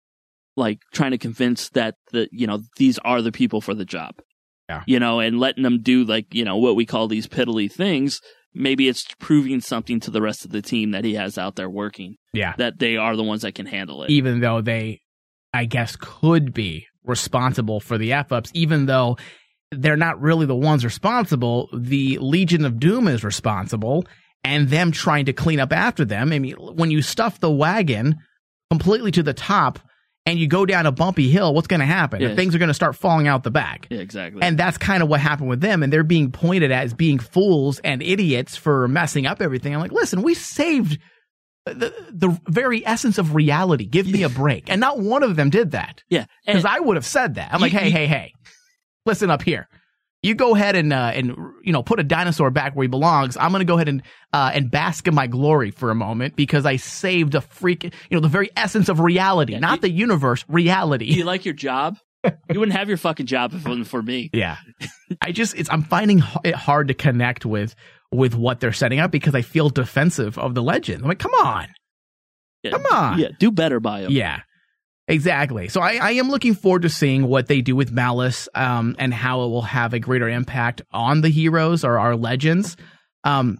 like trying to convince that the, you know, these are the people for the job. Yeah. You know, and letting them do like, you know, what we call these piddly things. Maybe it's proving something to the rest of the team that he has out there working. Yeah. That they are the ones that can handle it. Even though they, I guess, could be responsible for the F-ups, even though they're not really the ones responsible. The Legion of Doom is responsible, and them trying to clean up after them. I mean, when you stuff the wagon completely to the top and you go down a bumpy hill, what's going to happen? Yes. Things are going to start falling out the back. Yeah, exactly. And that's kind of what happened with them, and they're being pointed at as being fools and idiots for messing up everything. I'm like, listen, we saved the the very essence of reality. Give me a break. And not one of them did that. Yeah. Because I would have said that. I'm like, hey, hey, hey. Listen up here. You go ahead and uh, and you know put a dinosaur back where he belongs. I'm gonna go ahead and uh, and bask in my glory for a moment because I saved a freak, you know, the very essence of reality, yeah, not you, the universe, reality. Do you like your job? You wouldn't have your fucking job if it wasn't for me. Yeah, I just it's I'm finding it hard to connect with with what they're setting up because I feel defensive of the Legend. I'm like, come on, yeah, come on, yeah, do better by them. Yeah. Exactly. So I, I am looking forward to seeing what they do with Malice um, and how it will have a greater impact on the heroes or our legends. Um,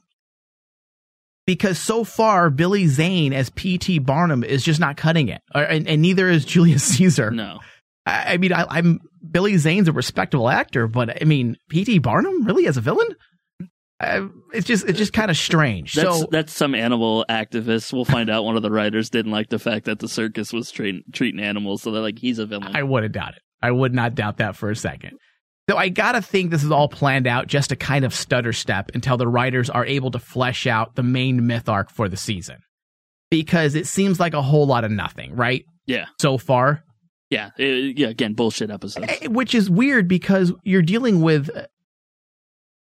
because so far, Billy Zane as P T Barnum is just not cutting it. Or, and, and neither is Julius Caesar. No. I, I mean, I, I'm Billy Zane's a respectable actor, but I mean, P T Barnum really as a villain? Uh, it's just it's just kind of strange. That's, so that's some animal activists. We'll find out one of the writers didn't like the fact that the circus was tra- treating animals, so they're like, he's a villain. I wouldn't doubt it. I would not doubt that for a second. So I gotta think this is all planned out just to kind of stutter step until the writers are able to flesh out the main myth arc for the season. Because it seems like a whole lot of nothing, right? Yeah. So far. Yeah. It, yeah. Again, bullshit episodes. Which is weird because you're dealing with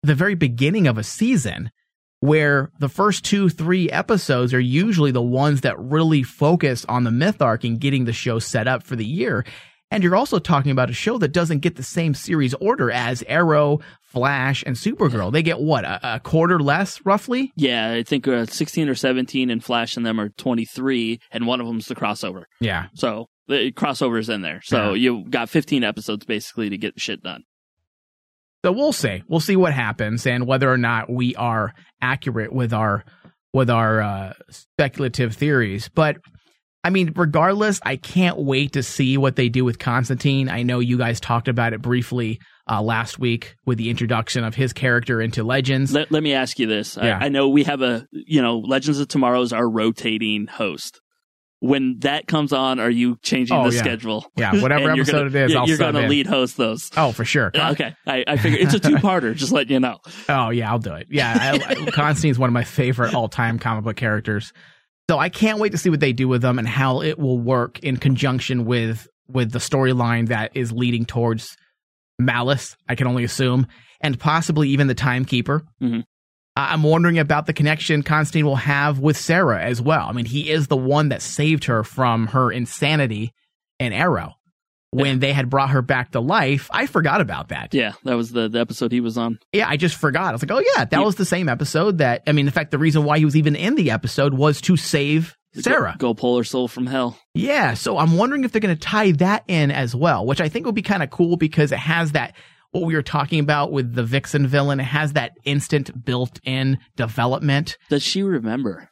the very beginning of a season, where the first two, three episodes are usually the ones that really focus on the myth arc and getting the show set up for the year. And you're also talking about a show that doesn't get the same series order as Arrow, Flash, and Supergirl. They get, what, a, a quarter less, roughly? Yeah, I think uh, sixteen or seventeen, and Flash and them are twenty-three, and one of them's the crossover. Yeah. So the crossover's in there. So Yeah. you got fifteen episodes, basically, to get shit done. So we'll see. We'll see what happens and whether or not we are accurate with our with our uh, speculative theories. But I mean, regardless, I can't wait to see what they do with Constantine. I know you guys talked about it briefly uh, last week with the introduction of his character into Legends. Let, let me ask you this. Yeah. I, I know we have a, you know, Legends of Tomorrow is our rotating host. When that comes on, are you changing Oh, the yeah. schedule? Yeah, whatever And you're episode gonna, it is, you're, I'll You're sub going to in. lead host those. Oh, for sure. Okay. I, I figure it's a two-parter, just letting you know. Oh, yeah, I'll do it. Yeah, I, I, Constantine's one of my favorite all-time comic book characters. So I can't wait to see what they do with them and how it will work in conjunction with with the storyline that is leading towards Malice, I can only assume, and possibly even the Timekeeper. Mm-hmm. I'm wondering about the connection Constantine will have with Sarah as well. I mean, he is the one that saved her from her insanity in Arrow. When they had brought her back to life, I forgot about that. Yeah, that was the, the episode he was on. Yeah, I just forgot. I was like, oh yeah, that was the same episode that, I mean, in fact, the reason why he was even in the episode was to save Sarah. Go, go pull her soul from hell. Yeah, so I'm wondering if they're going to tie that in as well, which I think would be kind of cool because it has that, what we were talking about with the Vixen villain, it has that instant built-in development. Does she remember?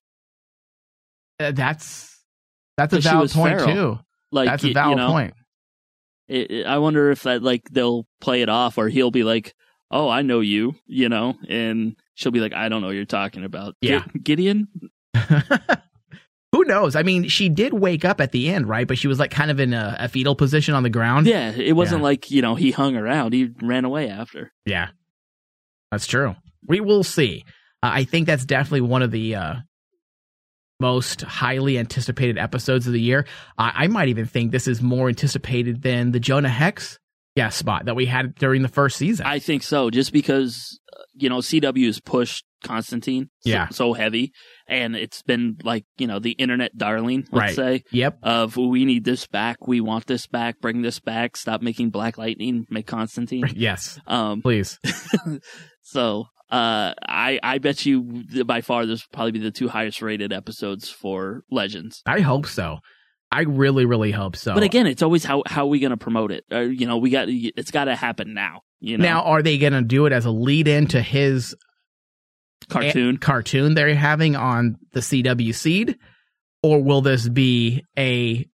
Uh, that's, that's a That she valid was point feral. too. Like, that's a you- valid you know, point. It, it- I wonder if that, like, they'll play it off, or he'll be like, oh, I know you, you know, and she'll be like, I don't know what you're talking about. Yeah. Gid- Gideon? Who knows? I mean, she did wake up at the end, right? But she was like kind of in a, a fetal position on the ground. Yeah, it wasn't Yeah. like, you know, he hung around. He ran away after. Yeah, that's true. We will see. Uh, I think that's definitely one of the uh, most highly anticipated episodes of the year. I, I might even think this is more anticipated than the Jonah Hex guest spot that we had during the first season. I think so, just because, uh, you know, C W has pushed Constantine so, Yeah. so heavy, and it's been like, you know, the internet darling, let's Right. say. Yep. Of, we need this back, we want this back, bring this back, stop making Black Lightning, make Constantine. Yes, Um, please. so, uh, I, I bet you by far this will probably be the two highest rated episodes for Legends. I hope so. I really, really hope so. But again, it's always how, how are we going to promote it? Or, you know, we got, it's got to happen now, you know? Now, are they going to do it as a lead in to his Cartoon. a- cartoon they're having on the C W Seed, or will this be a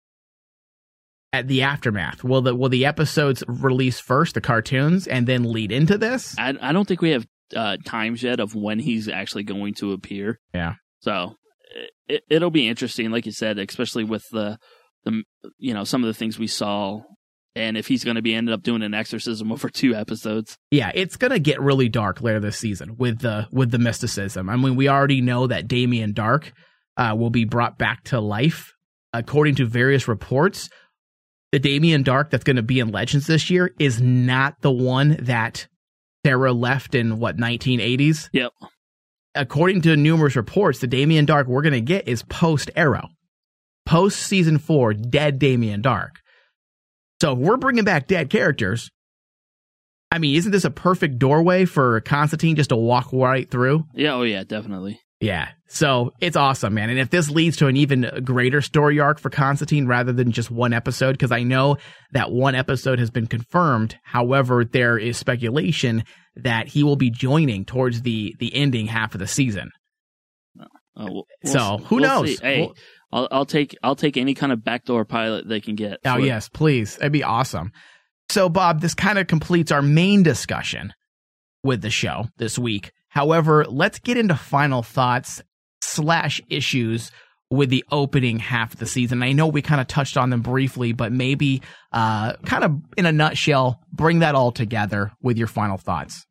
at the aftermath? Will the will the episodes release first, the cartoons, and then lead into this? I, I don't think we have uh, times yet of when he's actually going to appear. Yeah. So it, it'll be interesting, like you said, especially with the the you know some of the things we saw, and if he's going to be ended up doing an exorcism over two episodes. Yeah, it's gonna get really dark later this season with the with the mysticism. I mean, we already know that Damien Dark uh, will be brought back to life, according to various reports. The Damien Dark that's going to be in Legends this year is not the one that Sarah left in, what, nineteen eighties? Yep. According to numerous reports, the Damien Dark we're going to get is post-Arrow. Post-season four, dead Damien Dark. So if we're bringing back dead characters, I mean, isn't this a perfect doorway for Constantine just to walk right through? Yeah, oh yeah, definitely. Yeah, so it's awesome, man. And if this leads to an even greater story arc for Constantine rather than just one episode, because I know that one episode has been confirmed. However, there is speculation that he will be joining towards the, the ending half of the season. Oh, we'll, we'll So, see. who We'll knows? see. Hey, We'll- I'll, I'll take I'll take any kind of backdoor pilot they can get. Oh, for- yes, please. It'd be awesome. So, Bob, this kind of completes our main discussion with the show this week. However, let's get into final thoughts slash issues with the opening half of the season. I know we kind of touched on them briefly, but maybe uh, kind of in a nutshell, bring that all together with your final thoughts.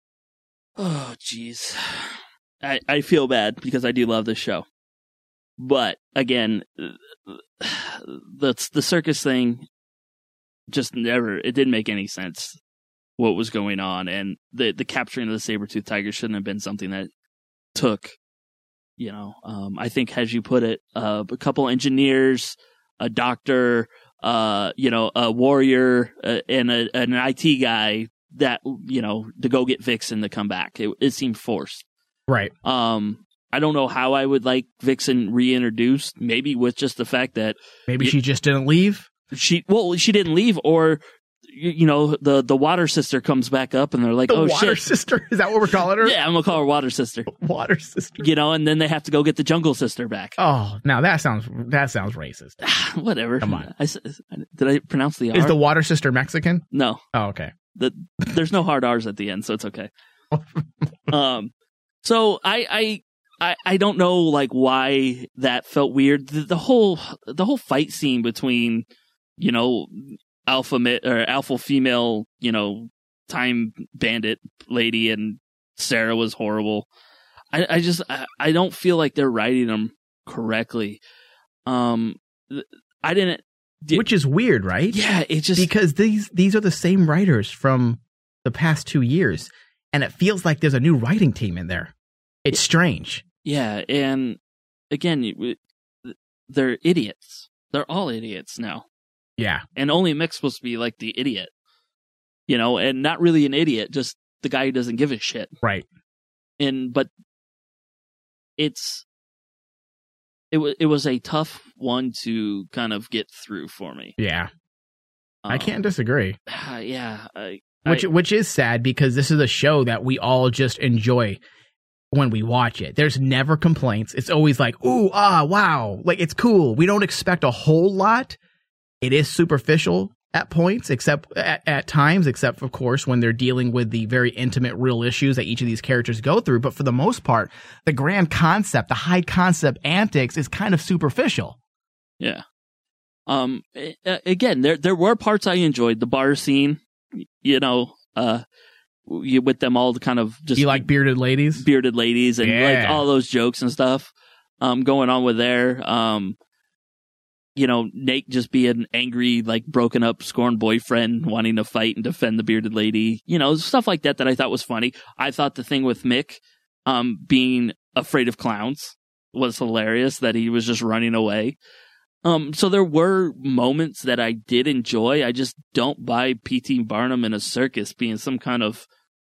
Oh, jeez. I, I feel bad because I do love this show. But, again, the, the circus thing just never, it didn't make any sense. what was going on, and the the capturing of the saber-toothed tiger shouldn't have been something that took, you know, um, I think, as you put it, uh, a couple engineers, a doctor, uh, you know, a warrior, uh, and a, an I T guy that, you know, to go get Vixen to come back. It, it seemed forced. Right. Um, I don't know how I would like Vixen reintroduced, maybe with just the fact that maybe she just didn't leave. She well, she didn't leave, or you, you know, the the water sister comes back up, and they're like, the "Oh water shit, sister, is that what we're calling her?" Yeah, I'm gonna call her water sister. Water sister. You know, and then they have to go get the jungle sister back. Oh, now that sounds that sounds racist. Whatever. Come on. I, did I pronounce the R? Is the water sister Mexican? No. Oh, okay. The, there's no hard R's at the end, so it's okay. um, so I, I, I, I don't know like why that felt weird. The, the whole, the whole fight scene between, you know, alpha or alpha female, you know, time bandit lady and Sarah was horrible. I, I just, I, I don't feel like they're writing them correctly. Um, I didn't. Did, Which is weird, right? Yeah, it just because these these are the same writers from the past two years, and it feels like there's a new writing team in there. It's strange. Yeah, and again, they're idiots. They're all idiots now. Yeah, and only Mick's supposed to be like the idiot, you know, and not really an idiot, just the guy who doesn't give a shit. Right. And but it's. It was it was a tough one to kind of get through for me. Yeah, um, I can't disagree. Uh, yeah, I, which I, which is sad because this is a show that we all just enjoy when we watch it. There's never complaints. It's always like, ooh, ah, wow, like it's cool. We don't expect a whole lot. It is superficial at points, except at, at times, except of course when they're dealing with the very intimate, real issues that each of these characters go through. But for the most part, the grand concept, the high concept antics is kind of superficial. Yeah. Um. Again, there there were parts I enjoyed. The bar scene, you know, uh, you with them all kind of just you like bearded ladies, bearded ladies, and yeah. like all those jokes and stuff, um, going on with there. Um. You know, Nate just being angry, like broken up, scorned boyfriend, wanting to fight and defend the bearded lady. You know, stuff like that that I thought was funny. I thought the thing with Mick, um, being afraid of clowns was hilarious. That he was just running away. Um, so there were moments that I did enjoy. I just don't buy P T Barnum in a circus being some kind of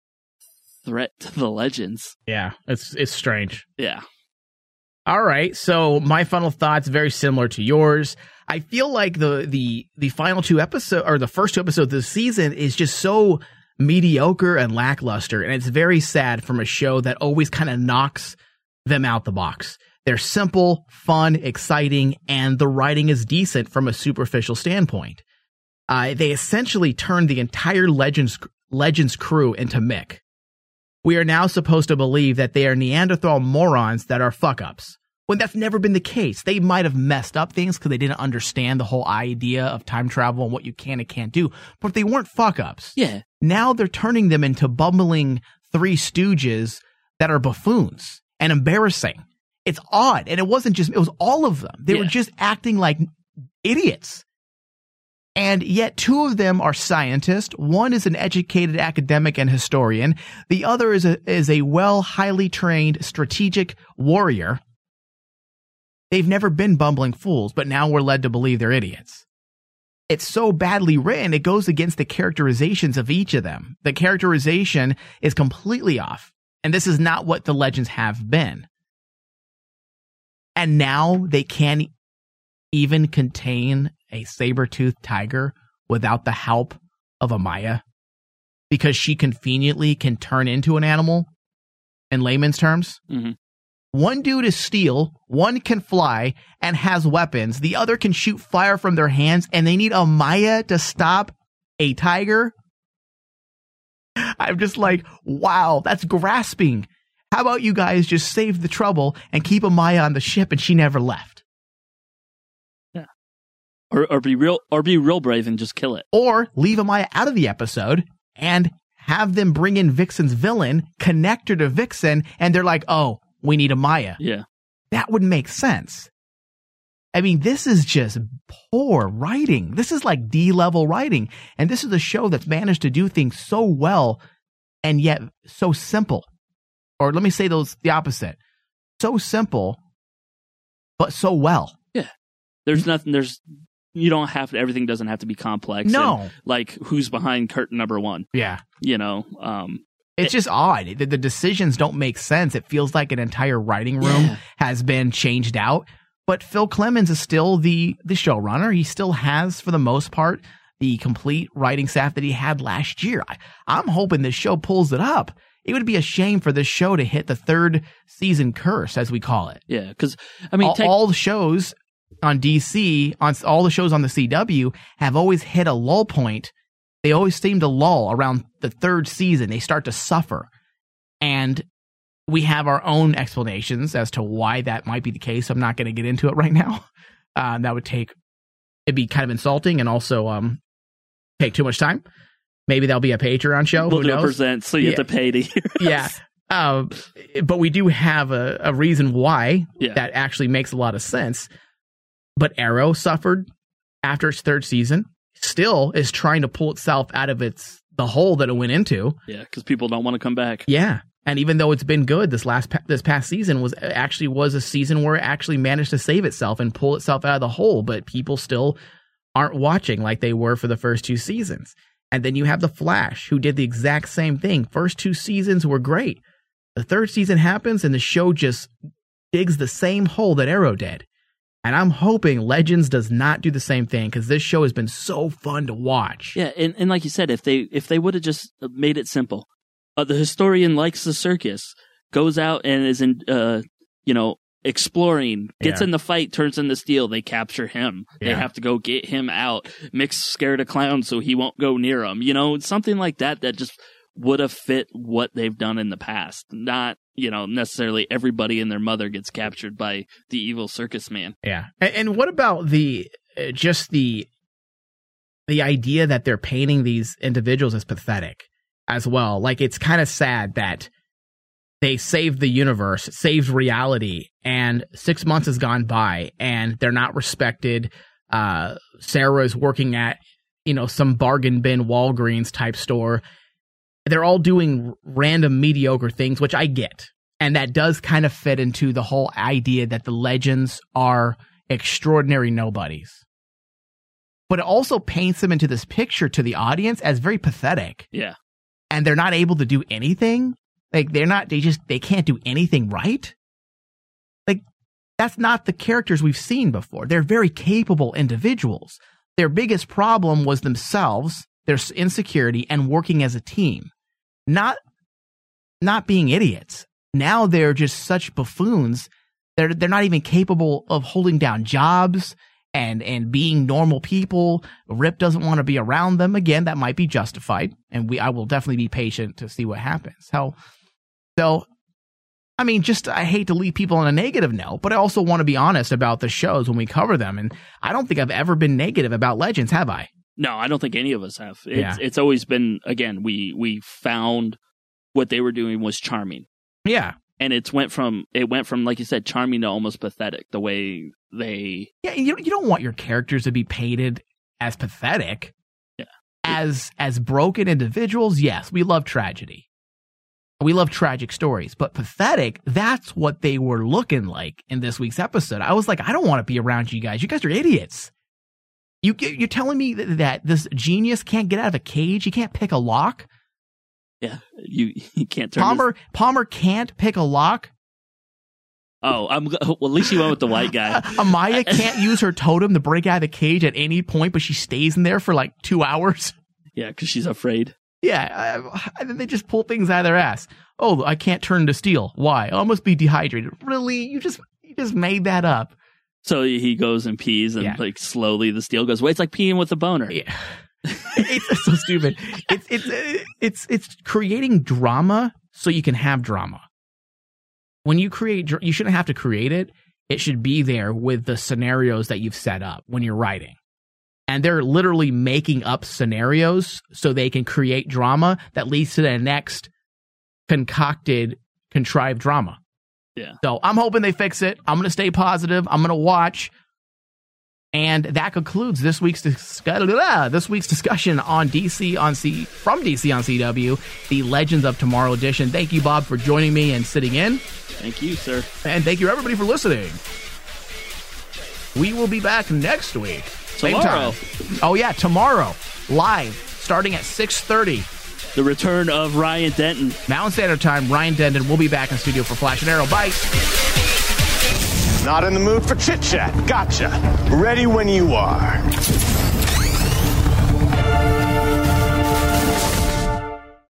threat to the legends. Yeah, it's it's strange. Yeah. All right, so my final thoughts very similar to yours. I feel like the the the final two episodes or the first two episodes of the season is just so mediocre and lackluster, and it's very sad from a show that always kind of knocks them out the box. They're simple, fun, exciting, and the writing is decent from a superficial standpoint. Uh, they essentially turned the entire Legends Legends crew into Mick. We are now supposed to believe that they are Neanderthal morons that are fuck-ups, when that's never been the case. They might have messed up things because they didn't understand the whole idea of time travel and what you can and can't do, but they weren't fuck-ups. Yeah. Now they're turning them into bumbling three stooges that are buffoons and embarrassing. It's odd, and it wasn't just, it was all of them. They yeah. were just acting like idiots. And yet two of them are scientists. One is an educated academic and historian. The other is a, is a well, highly trained strategic warrior. They've never been bumbling fools, but now we're led to believe they're idiots. It's so badly written, it goes against the characterizations of each of them. The characterization is completely off. And this is not what the Legends have been. And now they can't even contain a saber-toothed tiger without the help of Amaya, because she conveniently can turn into an animal, in layman's terms. Mm-hmm. One dude is steel, one can fly and has weapons, the other can shoot fire from their hands, and they need Amaya to stop a tiger? I'm just like, wow, that's grasping. How about you guys just save the trouble and keep Amaya on the ship and she never left? Or, or be real, or be real brave and just kill it. Or leave Amaya out of the episode and have them bring in Vixen's villain, connect her to Vixen, and they're like, "Oh, we need Amaya." Yeah, that would make sense. I mean, this is just poor writing. This is like D-level writing. And this is a show that's managed to do things so well and yet so simple. Or let me say those the opposite. So simple, but so well. Yeah. There's nothing, there's, you don't have to, everything doesn't have to be complex. No. And, like, who's behind curtain number one? Yeah. You know, um, It's just odd. The, the decisions don't make sense. It feels like an entire writing room Yeah. has been changed out. But Phil Clemens is still the, the showrunner. He still has, for the most part, the complete writing staff that he had last year. I, I'm hoping this show pulls it up. It would be a shame for this show to hit the third season curse, as we call it. Yeah, because, I mean... all, take- all the shows on D C, on all the shows on the C W, have always hit a lull point. They always seem to lull around the third season. They start to suffer. And we have our own explanations as to why that might be the case. I'm not going to get into it right now. Uh, that would take, it'd be kind of insulting and also um, take too much time. Maybe there'll be a Patreon show. We'll Who do knows? a present, so you Yeah. have to pay to hear us. Yeah. Uh, but we do have a, a reason why Yeah. that actually makes a lot of sense. But Arrow suffered after its third season, still is trying to pull itself out of its the hole that it went into. Yeah, because people don't want to come back. Yeah. And even though it's been good, this last pa- this past season was actually was a season where it actually managed to save itself and pull itself out of the hole, but people still aren't watching like they were for the first two seasons. And then you have The Flash, who did the exact same thing. First two seasons were great. The third season happens and the show just digs the same hole that Arrow did. And I'm hoping Legends does not do the same thing, because this show has been so fun to watch. Yeah, and, and like you said, if they if they would have just made it simple, uh, the historian likes the circus, goes out and is in, uh, you know, exploring, gets Yeah. in the fight, turns into steel. They capture him. They Yeah. have to go get him out. Mick's scared of clowns, so he won't go near him. You know, something like that that just would have fit what they've done in the past. Not, you know, necessarily everybody and their mother gets captured by the evil circus man. Yeah. And, and what about the uh, just the the idea that they're painting these individuals as pathetic as well? Like, it's kind of sad that they saved the universe, saved reality, and six months has gone by and they're not respected. Uh, Sarah is working at, you know, some bargain bin Walgreens type store. They're all doing random mediocre things, which I get. And that does kind of fit into the whole idea that the Legends are extraordinary nobodies. But it also paints them into this picture to the audience as very pathetic. Yeah. And they're not able to do anything. Like, they're not, they just, they can't do anything right. Like, that's not the characters we've seen before. They're very capable individuals. Their biggest problem was themselves, their insecurity, and working as a team. Not, not being idiots. Now they're just such buffoons. They're they're not even capable of holding down jobs and and being normal people. Rip doesn't want to be around them. Again, that might be justified, and we I will definitely be patient to see what happens. How so? I mean, just I hate to leave people on a negative note, but I also want to be honest about the shows when we cover them. And I don't think I've ever been negative about Legends, have I? No, I don't think any of us have. It's, Yeah. it's always been, again, we we found what they were doing was charming. Yeah. And it's went from, it went from, like you said, charming to almost pathetic, the way they... Yeah, you you don't want your characters to be painted as pathetic. Yeah. As as broken individuals, yes, we love tragedy. We love tragic stories, but pathetic, that's what they were looking like in this week's episode. I was like, I don't want to be around you guys. You guys are idiots. You, you're telling me that, that this genius can't get out of a cage? He can't pick a lock? Yeah, you, you can't turn Palmer Palmer can't pick a lock? Oh, I'm well, at least you went with the white guy. Amaya can't use her totem to break out of the cage at any point, but she stays in there for like two hours? Yeah, because she's afraid. Yeah, I, and then they just pull things out of their ass. Oh, I can't turn to steel. Why? Oh, I must be dehydrated. Really? You just you just made that up. So he goes and pees, and Yeah. like slowly the steel goes away. It's like peeing with a boner. Yeah. It's so stupid. It's it's it's it's creating drama so you can have drama. When you create, dr- you shouldn't have to create it. It should be there with the scenarios that you've set up when you're writing. And they're literally making up scenarios so they can create drama that leads to the next concocted, contrived drama. Yeah. So I'm hoping they fix it. I'm going to stay positive. I'm going to watch. And that concludes this week's dis- this week's discussion on D C on C from D C on C W, the Legends of Tomorrow edition. Thank you, Bob, for joining me and sitting in. Thank you, sir. And thank you, everybody, for listening. We will be back next week. Tomorrow. Same time. Oh, yeah, tomorrow. Live, starting at six thirty. The return of Ryan Denton. Mountain Standard Time, Ryan Denton will be back in studio for Flash and Arrow. Bye. Not in the mood for chit-chat. Gotcha. Ready when you are.